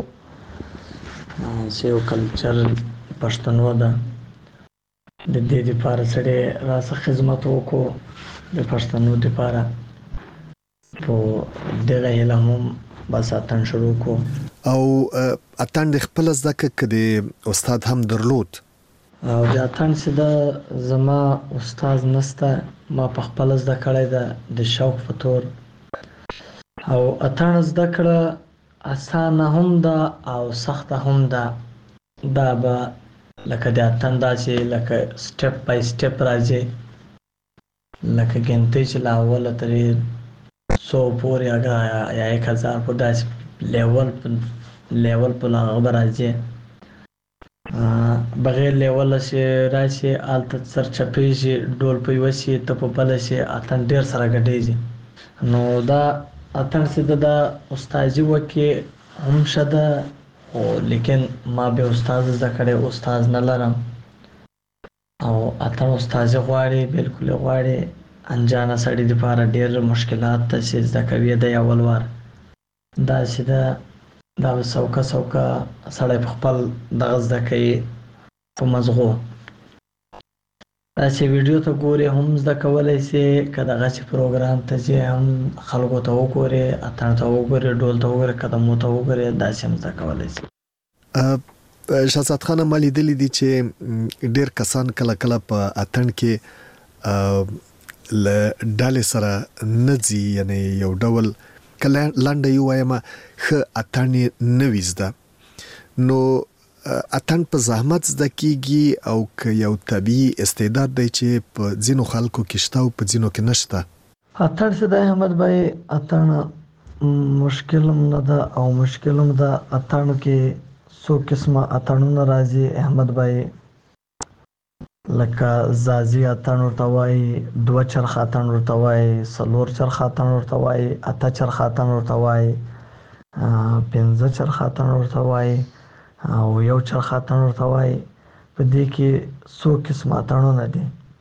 چې یو کلچر پښتنو ده، د دې دپاره سړی راڅه خدمت وکړو د پښتنو دپاره. په دغه هیله هم بس اتڼ شروع کو. او اتڼ د خپله زده که که د استاد هم درلود؟ او د اتڼ چې ده زما استاد نسته، ما په خپله زده کړی ده د شوق په طور. او اتڼ زده کړه اسانه هم ده او سخته هم ده. دا به لکه د اتڼ دا چې لکه سټپ بای سټپ راځي، لکه ګنتۍ چې له اوله ترې څو پورې یا یک هزار پورې داسې لیول لیول په هغه به راځي. بغیر لیوله چې راشي هلته سرچپې شي، ډول په یوه شي، ته په بله شي، اتڼ ډېر سره ګډېږي. نو دا اتڼ چې ده دا استادي وکړې هم ښه ده، خو لیکن ما بیا استاد زده کړی، استاد نه لرم. او اتڼ استادي غواړي، بلکل غواړي. انجانه سړي دپاره ډېر مشکلات ته چې زده کوي دی اول وار داسې ده. دا به سوکه سوکه سړی په خپل دغه زده کوي په مزغو. دا چې ویډیو ته ګورې هم زده کولی سي، که دغه چې پروګرام ته ځې هم خلکو ته وګورې، اتڼ ته وګورې، ډول ته وګورې، قدمو ته وګورې، داسې هم زده کولی سي. شهزاد خانه ما لیدلی دي چې ډېر کسان کله کله په اتڼ کې له ډلې سره نه ځي، یعنې یو ډول کله لنډه یې ووایم ښه اتڼ یې نه وي زده. نو اتڼ په زحمت زده کېږي او که یو طبیعي استعداد دی چې په ځینو خلکو کې شته او په ځینو کې نشته؟ اتڼ چې دی احمد بھائی اتڼ مشکل هم نه ده او مشکل هم ده. اتڼ کې څو قسمه اتڼونه راځي احمد بھائی، لکه زازي اتڼ ورته وایي، دوه چرخ اتڼ ورته وایي، څلور چرخ اتڼ ورته وایي، اته چرخ اتڼ ورته وایي، پنځه چرخ اتڼ ورته وایي او یو چرخ اتڼ ورته وایي. په دې کې څو قسمه اتڼونه دي.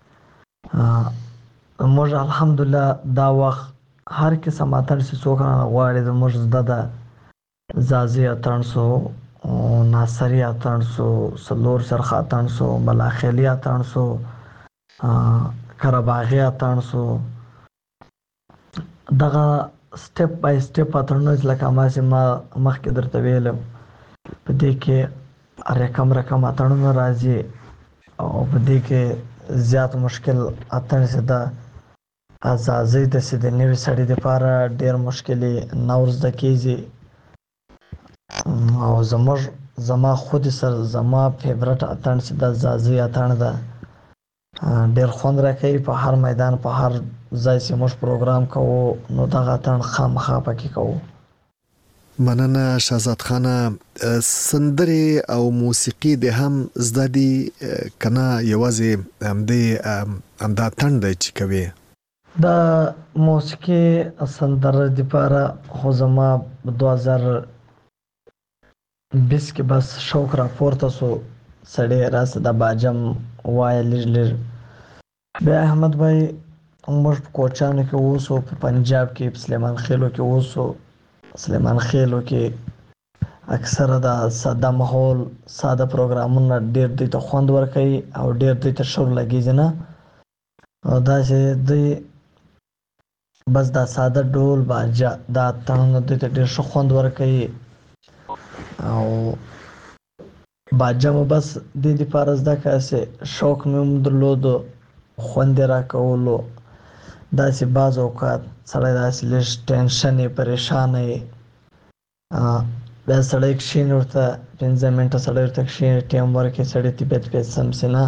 موږ الحمدلله دا وخت هر قسم اتڼ چې څوک رانه غواړي زموږ زده ده. زازي اتڼ سو، ناصري اتڼ سو، څلور چرخ اتڼ سو، ملاخیلي اتڼ سو، کرباغي اتڼ سو. دغه سټپ بای سټپ اتڼونه لکه ما چې ما مخکې درته ویلم، په دې کې رقم رقم اتڼونه راځي او په دې کې زیات مشکل اتڼ چې ده ازازي ده چې د نوي سړي دپاره ډېر مشکلې نور زده کېږي. او زموږ زما خود سر زما فیورټ اتڼ چې ده زازي اتڼ ده. ډېر خوند راکوي. په هر میدان په هر ځای چې موږ پروګرام کوو نو دغه اتڼ خامخا پکې کوو. مننه شهزاد خانه. سندرې او موسیقي د هم زده دي که نه یوازې همدې همدا اتڼ دی چې کوې؟ د موسیقي سندره دپاره خو زما دوه زره بیس کې بس شوق راپورته سو سړی راسه د باجم وایه لږ لږ. بیا احمد بھائی موږ په کوچانو کې اوسو، په پنجاب کې په سلیمان خېلو کې اوسو. سلیمان خېلو کې اکثره د ساده ماحول ساده پروګرامونه ډېر دوی ته خوند ورکوي او ډېر دوی ته ښه لګېږي نه. او داسې دوی بس دا ساده ډول باجه دا تړونه دوی ته ډېر ښه خوند ورکوي. او باجه مو بس دې دپاره زده کړه چې شوق مې هم درلودو، خوند یې راکولو. داسې بعض اوقات سړی داسې لږ ټینشن یې پریشانه یې بیا سړی کښېني ورته پنځه منټه سړی ورته کښېني ټیم ورکړي سړي طبیعت بیا سم شي نه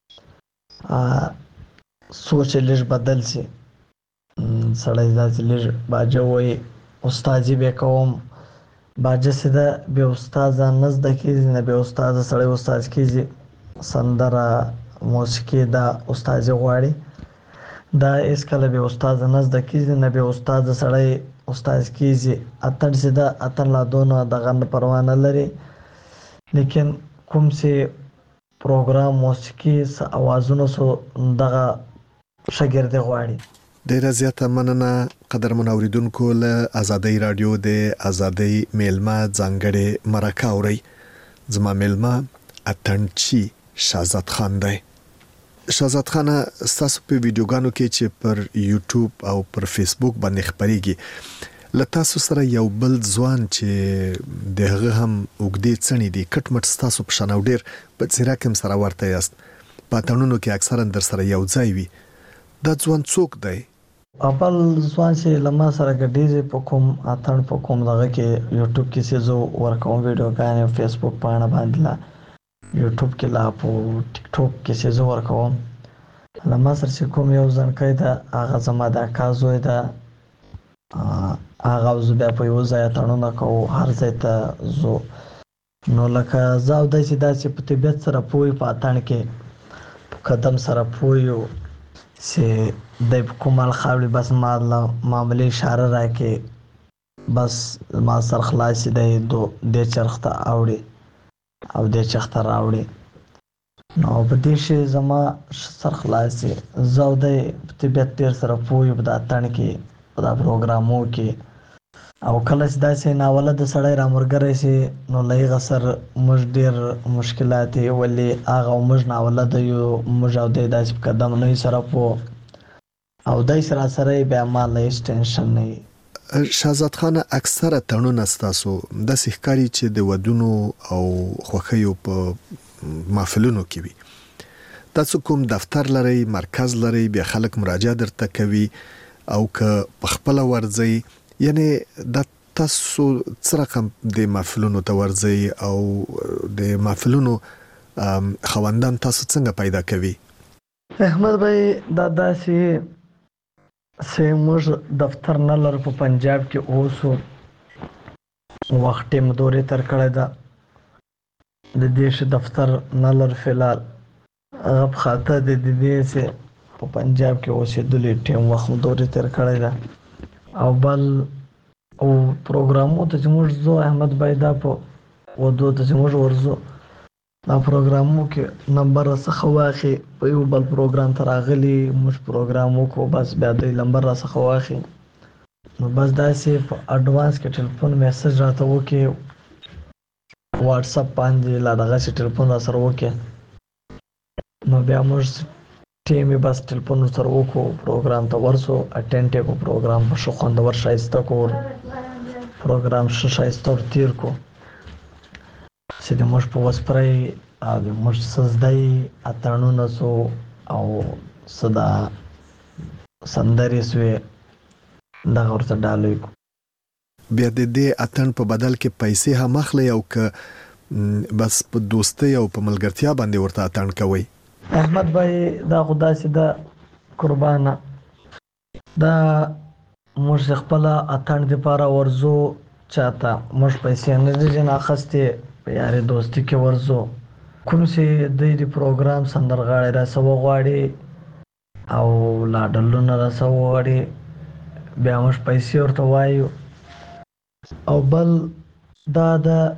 سوچ یې لږ بدل شي. سړی داسې لږ باجه وایي استادي به کوم. باجه چې ده بې استاده نه زده کېږي نه بې استاده سړی استاد کېږي. سندره موسیقي دا استادي غواړي. دا هېڅکله بې استاده نه زده کېږي نه بې استاده سړی استاد کېږي. اتڼ چې ده اتڼ لا دونه دغه نه پروا نه لري، لیکن کوم چې پروګرام موسیقي څه اوازونه سو دغه شاګردي غواړي. ډیره زیاته مننه قدرمن اوریدونکو. له آزادۍ رادیو د آزادۍ میلمه ځانګړې مرکه اورئ. زما میلمه اتڼچی شهزاد خان دی. شهزاد خان ستاسو په ویډیوګانو کې چې پر یوټیوب او پر فیسبوک باندې خبريږي، له تاسو سره یو بل ځوان چې دغه هم وګدې څنې دي کټ مټ ستاسو په شان او ډیر په څیرا کوم سره ورته یاست، په تړونو کې اکثرا در سره یو ځای وي. دا ځوان څوک دی؟ اول ځوان چې لما سره ګډیږي په کوم اتڼ په کوم دغه کې یوټیوب کې چې زه ورکوم ویډیوګانې، فیسبوک پاڼه باندې لا یوټیوب کې لا په ټیک ټاک کې چې زه ورکوم، لما سره چې کوم یو ځانګړی ده هغه زما د اکا زوی ده. هغه زه بیا په یو ځای اتڼونه کوو، هر ځای ته ځو. نو لکه زه او دی چې داسې په طبیعت سره پوه په اتڼ کې په قدم سره پوه یو چې دی په کوم حال خاوړي بس ما معمولي اشاره راکړي بس ما سر خلاص دی دې چرخ ته اوړي او دې چرخ ته راوړي. نو په دې شی زما سر خلاص دی. زه او دی په طبیعت ډېر سره پوه یو په دا اتڼ کې په دا پروګرامو کې. او کله چې داسې ناولده سړی رامرګری شي نو له هغه سره موږ ډېر مشکلات یې ولې هغه موږ ناولده یو، موږ او دی داسې په قدم نه یو سره پوه او دی سره سره یې بیا ما له هېڅ ټینشن نه یي. شهزاد خان اکثره تړونونه ستاسو داسې ښکاري چې د ودونو او خوښیو په محفلونو کې وي. تاسو کوم دفتر لرئ، مرکز لرئ، بیا خلک مراجعه درته کوي او که په خپله ورځئ، یعنی دا تاسو څه رقم د محفلونو ته ورځئ او د محفلونو خواندان تاسو څنګه پیدا کوي؟ احمد بھائی دا داسې چې موږ دفتر نه لرو، په پنجاب کې اوسو، وخت ټیم دورې تر کړی ده، د دې ښه دفتر نه لرو فلحال. هغه په خاطر د دې چې په پنجاب کې اوسېدلو ټیم وخت دورې تر کړی ده. او بل او پروګرامو ته چې موږ ځو احمد بھائی دا په ودو ته چې موږ ورځو دا پروګرامو کې نمبر راڅخه واخلي، په یو بل پروګرام ته راغلي موږ پروګرام وکړو بس بیا دوی نمبر راڅخه واخلي. نو بس داسې په اډوانس کې ټلیفون میسج راته وکړي، واټساپ باندې لا دغسې ټلیفون را سره وکړي، نو بیا موږ ټیم یې بس ټلیفون ورسره وکړو، پروګرام ته ورسو، اټینډ یې کړو، پروګرام په ښه خوندور ښایسته کړو، پروګرام ښه ښایسته ور تېر کړو چې د موږ په وسپری او د موږ څه زده یي اتڼونه سو او څه دا سندرې سوې دغه ورته ډالۍ کړو. بیا د دې اتڼ په بدل کې پیسې هم اخلئ او که بس په دوستۍ او په ملګرتیا باندې ورته اتڼ کوئ؟ احمد بھائی دا خو داسې ده قربانه، دا موږ خپله اتڼ دپاره ورځو، چاته موږ پیسې نه دي ځینې اخیستې، په یارې دوستي کې ورځو. کوم چې دوی د پروګرام سندرغاړی راڅه وغواړي او لاډلونه راڅه وغواړي بیا موږ پیسې ورته وایو. او بل دا ده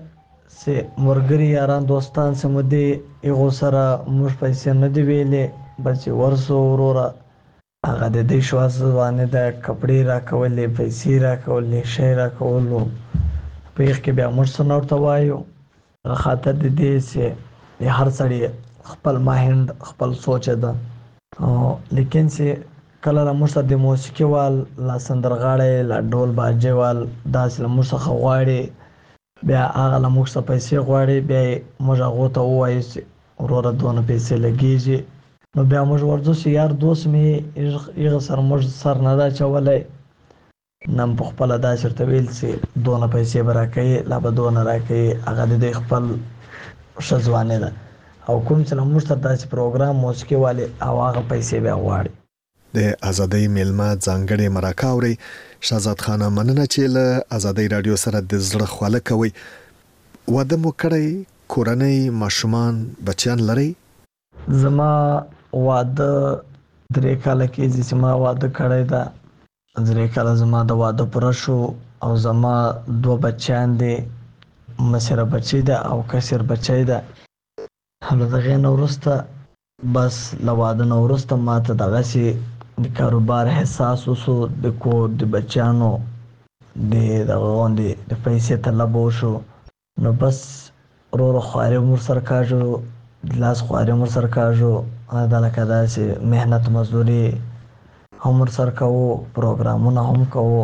سي مرګري یاران دوستان سمدي ایغو سره موږ پیسې نه دی ویلې بچ ورسو وروره هغه د دې شواز باندې د کپړې راکولې پیسې راکولې شی راکولو په یخ کې بیا موږ سنور ته وایو خاطر د دې سي هر سړی خپل ماهند خپل سوچ ده لیکن سي کله له موږ د موسیقي وال لا سندرغاړي لا ډول باجه وال داس له موږ څخه غواړي بیا هغه له موږ څخه پیسې غواړي بیا موږ هغه ته وایو چې وروره دونه پیسې لګیږي نو بیا موږ ورځو چې یار دوست مې یغه سر موږ سر نه دا چولای نن په خپل دا چرته ویل چې دونه پیسې برکې لا به دونه راکې هغه د خپل شزوانه ده او کوم چې موږ ته داسې پروګرام موسیقي والے او هغه پیسې بیا غواړي د ازادۍ میلمه ځانګړي مرکه اوري شهزاد خان مننه چې له ازادۍ رادیو سره د زړه خواله کوي واده مو کړی کورنۍ ماشومان بچیان لري زما واده درې کاله کې چې ما واده کړی دا درې کاله زما د واده پر شو او زما دوه بچیان دي مسره بچی ده او کثیر بچی ده هله دغه نورسته بس لواده نورسته ماته دغه سي د کاروبار حساس وسو د کو د بچانو د دغه غونډې د پیسې طلب وشو نو بس ورو ورو خواري مور سرکاجو لاس خواري مور سرکاجو دا لکه داسې مهنت مزدوري هم سرکاو پروګرامونه هم کوو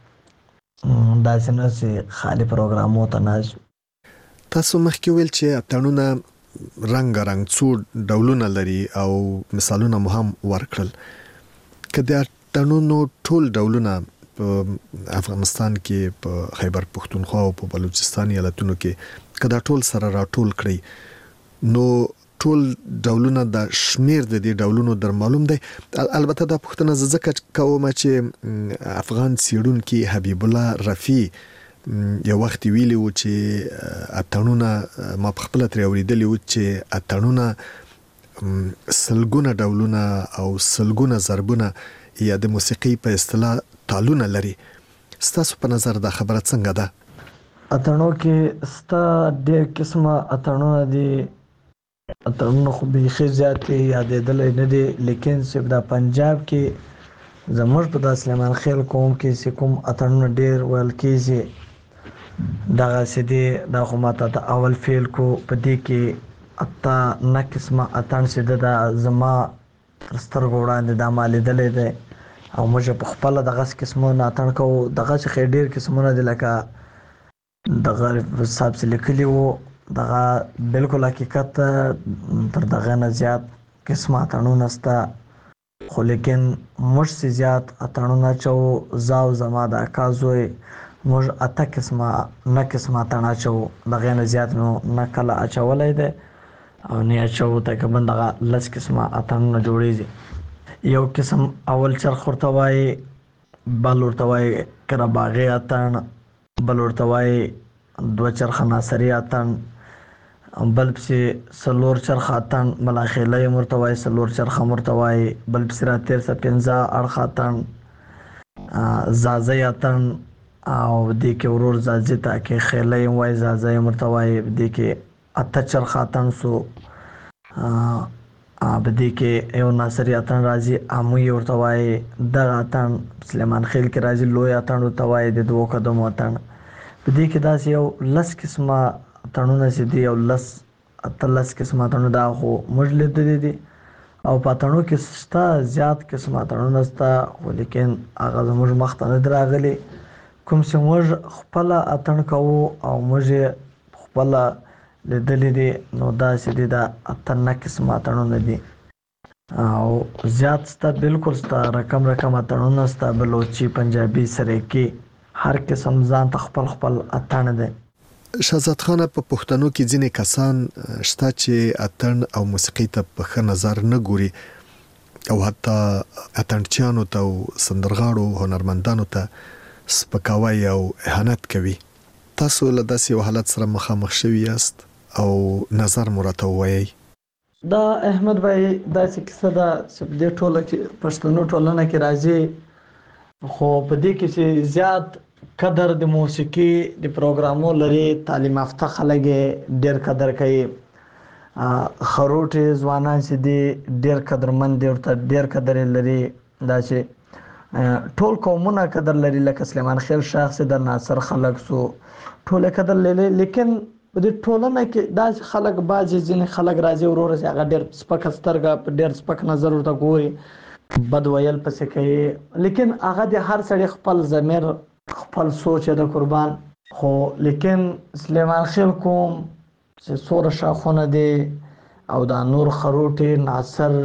داسې نه چې خالي پروګرامو ته نه تاسو مخکې ویل چې اتڼونه رنگ رنگ څو ډولونه لري او مثالونه مو هم ورکړل کله اتڼونو ټول ډولونه په افغانستان کې په خیبر پښتونخوا او په بلوچستان ایالتونو کې کله ټول سره راټول کړي نو ټول ډولونه د شمیر د دې ډولونو در معلوم دی البته دا پښتنه ځکه کوم چې افغان سیړونکو حبیب الله رفیع یو وخت ویلی و چې اتڼونه ما په خپل تر اوریدلی و چې اتڼونه سلګونه ډولونه او سلګونه ضربونه یا د موسیقي په اصطلاح تالونه لري ستاسو په نظر دا خبره څنګه ده اتڼو کې ستا ډېر قسمه اتڼونه دي اتڼونه خو بیخي زیاتې یادېدلی نه دي لیکن صرف دا پنجاب کې زموږ په دا سلیمان خیل قوم کې چې کوم اتڼونه ډېر ویل کېږي دغسې دي دا خو ماته د اول فیل کو په دې کې اته نه قسمه اتڼ چې ده دا زما تر سترګو وړاندې دا ما لیدلی دی او موږ په خپله دغسې قسمونه اتڼ کوو دغسې ښې ډېر قسمونه دي لکه دغه صاحب چې لیکلي وو دغه بالکل حقیقت تر دغه نه زیات قسمه اتڼونه شته خو لیکن موږ چې زیات اتڼونه اچوو زه او زما د اکا زوی موږ اته قسمه نه قسمه اتڼ اچوو دغې نه زیات مو نه کله اچولی دی او نه اچوو تقریبا دغه لس قسمه اتڼونه جوړېږي یو قسم اول چرخ ورته وایي بل ورته وایي کرهباغې اتڼ بل ورته وایي دوه چرخه ناصري اتڼ بل پسې څلور چرخه اتڼ ملاخیله یې ورته وایي څلور چرخه ورته وایي بل پسې راتېر څه پنځه اړخه اتڼ زازی اتڼ او دې کې ورور زازي ته کې خیله یې وایي زازی یې ورته وایي دې کې اته چرخه اتڼ سو په دې کې یو ناصري اتڼ راځي امو یې ورته وایي دغه اتڼ سلیمان خیل کې راځي لوی اتڼ ورته وایي د دوو قدمو اتڼ په دې کې داسې یو لس قسمه اتڼونه چې دي یو لس اتلس قسمه اتڼونه دا خو موږ لیدلي دي او په اتڼو کې شته زیات قسمه اتڼونه شته خو لیکن هغه زموږ مخ ته نه دي راغلي کوم چې موږ خپله اتڼ کوو او موږ یې خپله لیدلي دي نو داسې دي دا اته نه قسمه اتڼونه دي او زیات شته بالکل شته رقم رقم اتڼونه شته بلوچي پنجابي سریکي هر قسم ځان ته خپل خپل اتڼ دی شهزاد خان په پښتنو کې ځینې کسان شته چې اتڼ او موسیقي ته په ښه نظر نه ګوري او حتی اتڼچیانو ته او سندرغاړو هنرمندانو ته سپکاوی او اهانت کوي تاسو له داسې یو حالت سره مخامخ شوي یاست او نظر مو راته ووایئ دا احمد بھائی داسې کیسه ده چې په دې ټوله کې پښتنو ټولنه کې راځي خو په دې کې چې زیات قدر د موسیقي د پروګرامو لري، تعلیم یافته خلک ډیر قدر کوي. خروټي ځوانان چې دي ډیر قدرمند دي، ورته ډیر قدر لري. دا چې ټول قومونه قدر لري، لکه سلیمان خېل شاخ سي، د ناصر خلک سو ټول قدر لري. لیکن په دې ټولنه کې دا خلک بعضې ځینې خلک راځي وروره چې هغه ډېر سپکه سترګه په ډېر سپک نظر ورته ګوري، بد ویل پسې کوي. لیکن هغه د هر سړي خپل ضمیر خپل سوچ د قربان. خو لیکن سلیمان خېل قوم چې څومره شاخونه دي او دا نور خروټي ناصر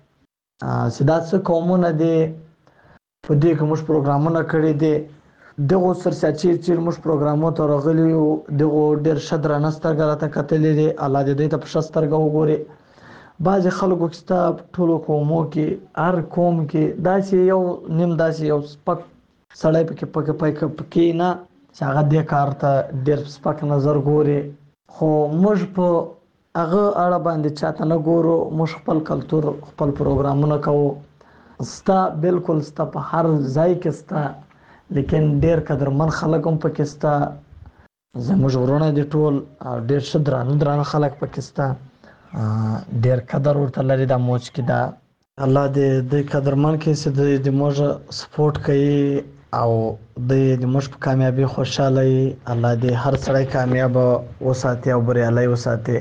چې دا څه قومونه دي په دې کې موږ پروګرامونه کړي دي. دغه سرساچیر چې موږ پروګرامو ته راغلي یو دغه ډېر ښه درنه سترګه راته کتلې دي. الله دې دوی ته په ښه سترګه وګوري. بعضې خلکو کې ستا په ټولو قومو کې هر قوم کې داسې یو نیم داسې یو سپک سړی پکې پکې پکې نه چې هغه دې کار ته ډېر سپک نظر ګوري. خو موږ په هغه اړه باندې چاته نه ګورو، موږ خپل کلتور خپل پروګرامونه کوو. ستا بالکل ستا په هر ځای کې ستا، لیکن ډېر قدرمن خلک هم پکې ستا، زموږ ورونه دي ټول ډېر ښه درانه درانه خلک پکې ستا، ډېر قدر ورته لري دا موج کې. دا الله دې دوی قدرمن کړي چې دوی د موږ سپورټ کوي او دوی د موږ په کامیابي خوشحاله وي. الله دې هر سړی کامیابه وساتي او بریالی وساتي.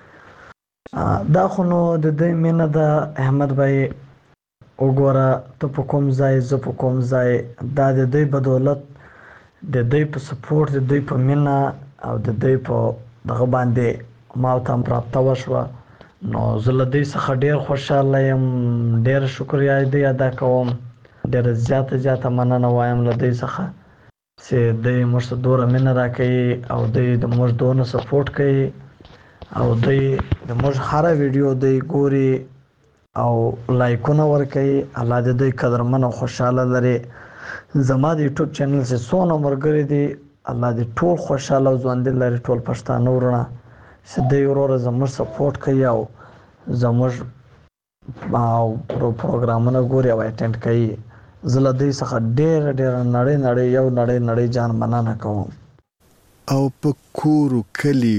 دا خو نو د دوی مینه ده. احمد بھائی وګوره ته په کوم ځای زه په کوم ځای، دا د دوی بدولت، د دوی په سپورټ، د دوی په مینه او د دوی په دغه باندې ما ته هم رابطه وشوه. نو زه له دوی څخه ډېر خوشحاله یم، ډېر شکریه دوی ادا کوم، ډېره زیاته زیاته مننه وایم له دوی څخه چې دوی موږ ته دومره مینه راکوي او دوی د موږ دونه سپورټ کوي او دوی د موږ هره ویډیو دوی ګوري او لایکونه ورکوي. الله دې دوی قدرمن او خوشحاله لري. زما د یوټیوب چینل چې څونه ملګري دي الله دې ټول خوشحاله او ژوندي لري، ټول پښتانه ورونه چې دوی وروره زموږ سپورټ کوي او زموږ پروګرامونه ګوري او اټینډ کوي. زه له دوی څخه ډېره ډېره نړۍ نړۍ یو نړۍ نړۍ جان مننه کوم. او په کور کلی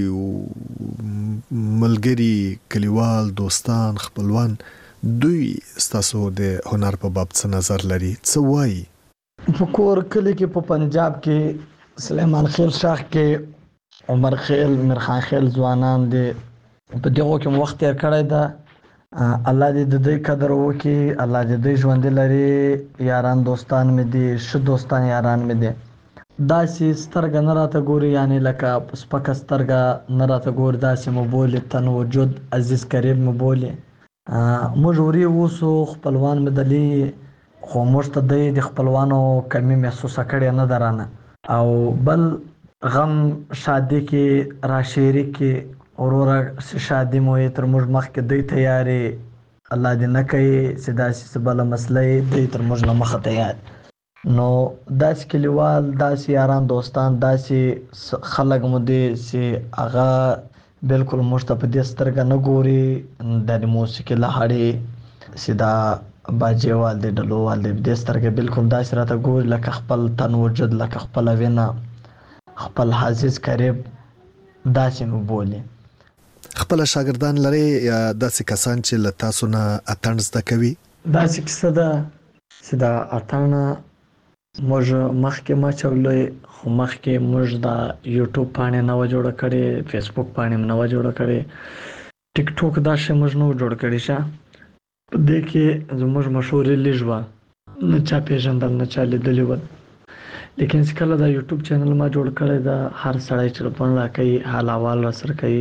ملګری کلیوال دوستان خپلوان دوی ستاسو د هنر په باب څه نظر لري، څه وایي؟ په کور کلی کې په پنجاب کې سلیمان خېل شاخ کې عمر خېل میرخان خېل ځوانان دي، په دغو کې وخت تیر کړی ده. الله دې د دوی قدر وکړي، الله دې دوی ژوندي لري. یاران دوستان مې دي، ښه دوستان یاران مې دي. داسې سترګه نه راته ګوري، یعنی لکه سپکه سترګه نه راته ګوري، داسې مو بولي تن وجود عزیز قریب مو بولي. موږ وري اوسو خپلوان مې دلي، خو موږ ته دی د خپلوانو کمی محسوسه کړې نه ده رانه. او بل غم شادي کې راشعري کې وروره شادي مو یې تر موږ مخکې دوی تیارې، الله دې نه کوي چې داسې څه بله مسله یې دوی تر موږ نه مخه تیار. نو داسې کلیوال، داسې یاران دوستان، داسې خلک مو دي چې هغه بالکل موږ ته په دې سترګه نه ګوري، د موسیقي لهړې چې دا باجوال دی ډلوال دی، دې سترګې بالکل داسې راته ګوري لکه خپل تن وجود، لکه خپله وینه، خپل عزیز قریب داسې مو بولي. خپل شاګردان لري یا داسې کسان چې له تاسو نه اتڼ زده کوي؟ داسې کیسه ده چې دا اتڼ موږ مخکې ما چولې، خو مخکې موږ د یوټیوب پاڼې نه وه جوړه کړې، فیسبوک پاڼې نه وه جوړه کړې، ټیک ټوک دا شی موږ نه و جوړ کړی. شه په دې کې زموږ مشهوري لږ وه، نه چا پېژندل نه چا لیدلي ول. لیکن چې کله دا یوټیوب چینل ما جوړ کړی ده، هر سړی ټلیفون راکوي، حال احوال راسره کوي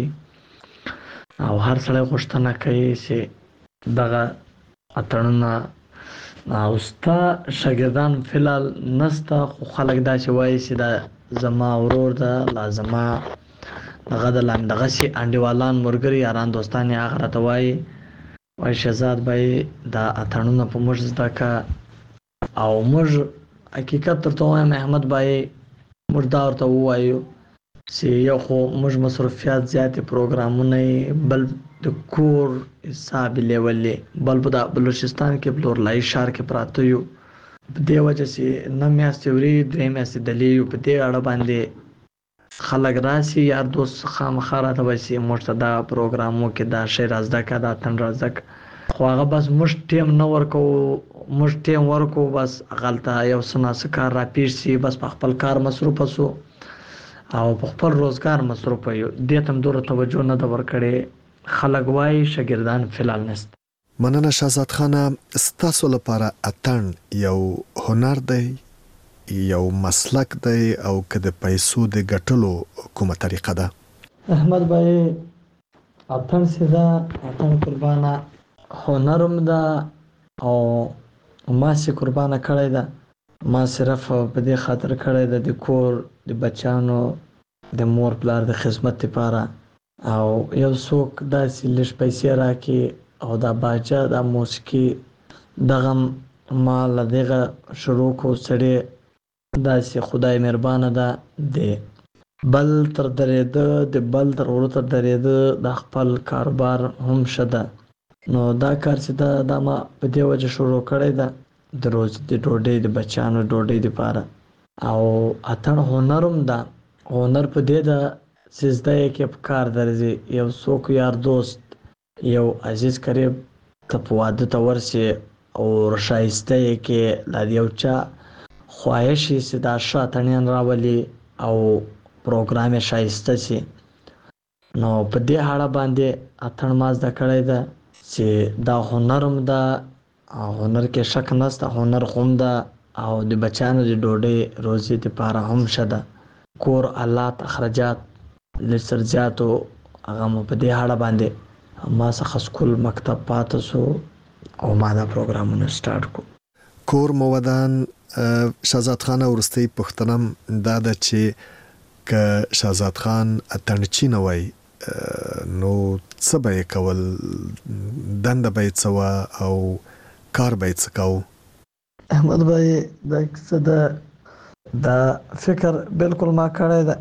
او هر سړی غوښتنه کوي چې دغه اتڼونه او ستا شاګردان فلحال نسته، خو خلک داسې وایي چې دا زما ورور ده، لا زما دغه د لا همدغسې انډیوالان ملګري یاران دوستان یې هغه راته وایي وایي شهزاد بھائی دا اتڼونه په موږ زده که. او موږ حقیقت درته وایم احمد بھائی، موږ دا ورته ووایو چې یو خو موږ مصروفیات زیاتې پروګرامونه یې، بل د کور حساب لیولې، بل په دا بلوچستان کې بلورلایي ښار کې پراته یو، په دې وجه چې نه میاشتې ورې درې میاشتې دلې یو په دې اړه باندې خلک راسي یار دوست خامخا راته وایي چې موږ ته دا پروګرامو کې دا شی را زده کړه دا اتڼ را زده کړه خو هغه بس موږ ټیم نه ورکوو موږ ټیم ورکوو بس هغلته یو څه ناڅه کار راپېښ شي بس په خپل کار مصروفه سو او په خپل روزګار مصروفه یو دې ته هم دومره توجه نه ده ورکړې خلک وایي شاګردان فلحال نشته مننه شهزاد خانه ستاسو لپاره اتڼ یو هنر دی یو مسلک دی او که د پیسو د ګټلو کومه طریقه ده احمد بھائی اتڼ چې ده اتڼ قربانه هنر هم ده او ما چې قربانه کړی ده ما صرف په دې خاطر کړی ده د کور د بچیانو د مور پلار د خدمت لپاره او یو څوک داسې لږ پیسې راکړي او دا باجه دا موسیقي دغه ما له دغه شروع کو سړی داسې خدای مهربانه ده د بل تر درېده د بل تر ورو تر درېده د خپل کاروبار هم ښه ده نو دا کار چې ده دا ما په دې وجه شروع کړی ده د روز د ډوډۍ د بچیانو ډوډۍ دپاره او اتڼ هنر هم ده هنر په دې ده چې زده یې کې په کار درځي یو څوک یار دوست یو عزیز قریب ته په واده ته ورسي او ښایسته یې کې لا د یو چا خواهش یې چې دا ښه اتڼیان راولي او پروګرام یې ښایسته شي نو په دې اړه باندې اتڼ ما زده کړی ده چې دا هنر هم ده او هنر کې شک نشته هنر خو هم ده او د بچیانو د ډوډۍ روزي دپاره هم ښه ده کور حالات اخراجات لږ څه زیاتو هغه مو په دې اړه باندې ما څخه سکول مکتب پاته سو او ما دا پروګرامونه سٹارټ کو کور مو ودان شهزاد خان ورستی پښتنم دا د چې ک شهزاد خان اتڼچی نه وای نو څه به کول دنده به څه او کار به څه کاو احمد بھائی دا څه دا دا فکر بالکل ما کړی دا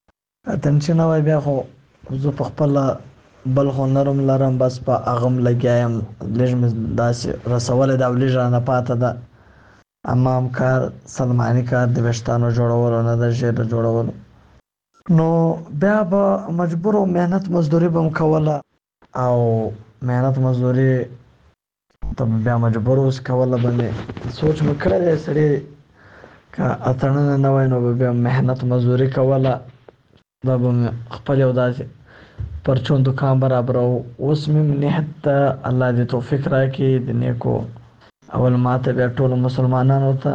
اتڼچی نه وای بیا خو زه په خپل بل هنرم لرم بس په اغم لګیایم لږ مې داسې رسوله دا لږ رانه پاته ده امام کار سلمانی کار د ویښتانو جوړولو نه د ژیړ جوړولو نو بیا به مجبور و مهنت مزدوري به م کوله او مهنت مزدوري ته بیا مجبور اوس کوله به مې سوچ مې کړی دی سړی که اتڼونه نه وای نو به بیا مهنت مزدوري کوله دا به مې خپل یو داسې پرچون دکان برابر اوس مې نیت ته الله دې توفیق راکړي د نیکو اول ماته بیا ټولو مسلمانانو ته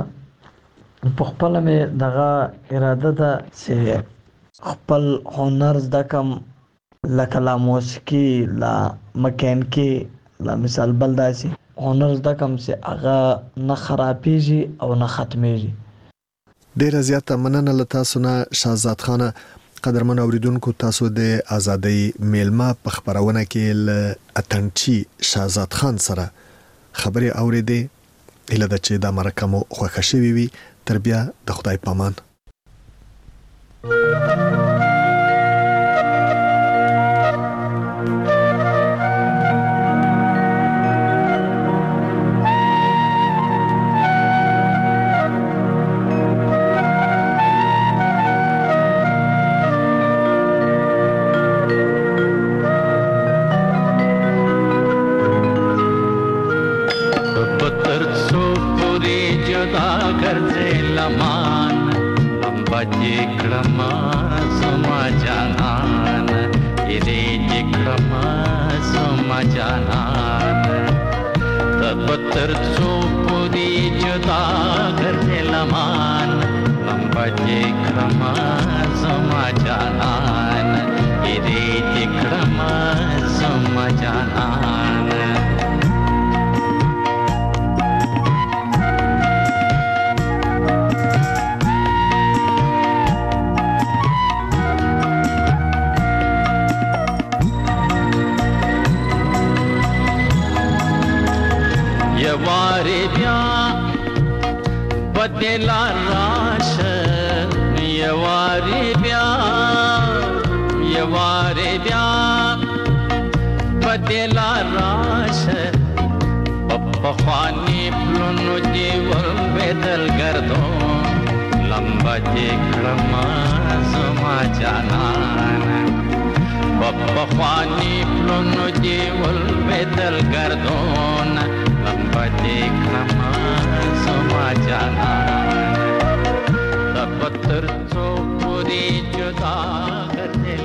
په خپله مې دغه اراده ده چې خپل هنر زده کم لکه لا موسیقي لا مکانیکي لا مثال بل داسې هنر زده کم چې هغه نه خرابېږي او نه ختمېږي ډیره زیاته مننه له تاسو نه شهزاد خانه قدرمن اوریدونکو تاسو د ازادۍ میلمه په خبرونه کې له اتڼچی شهزاد خان سره خبرې اورېدې اله د چې دا مرکه مو خوښه شوې وي تر بیا د خدای پامان بدلا راش یواری بیا یواری بیا بدلا راش पखवानी प्लुनु जीवल बेदल गर्दोन लंबा जेखड़मा सुमा जानान पखवानी प्लुनु जीवल बेदल गर्दोन लंबा जेखड़मा सुमा जानान तपतर चो पूरी जुदा कर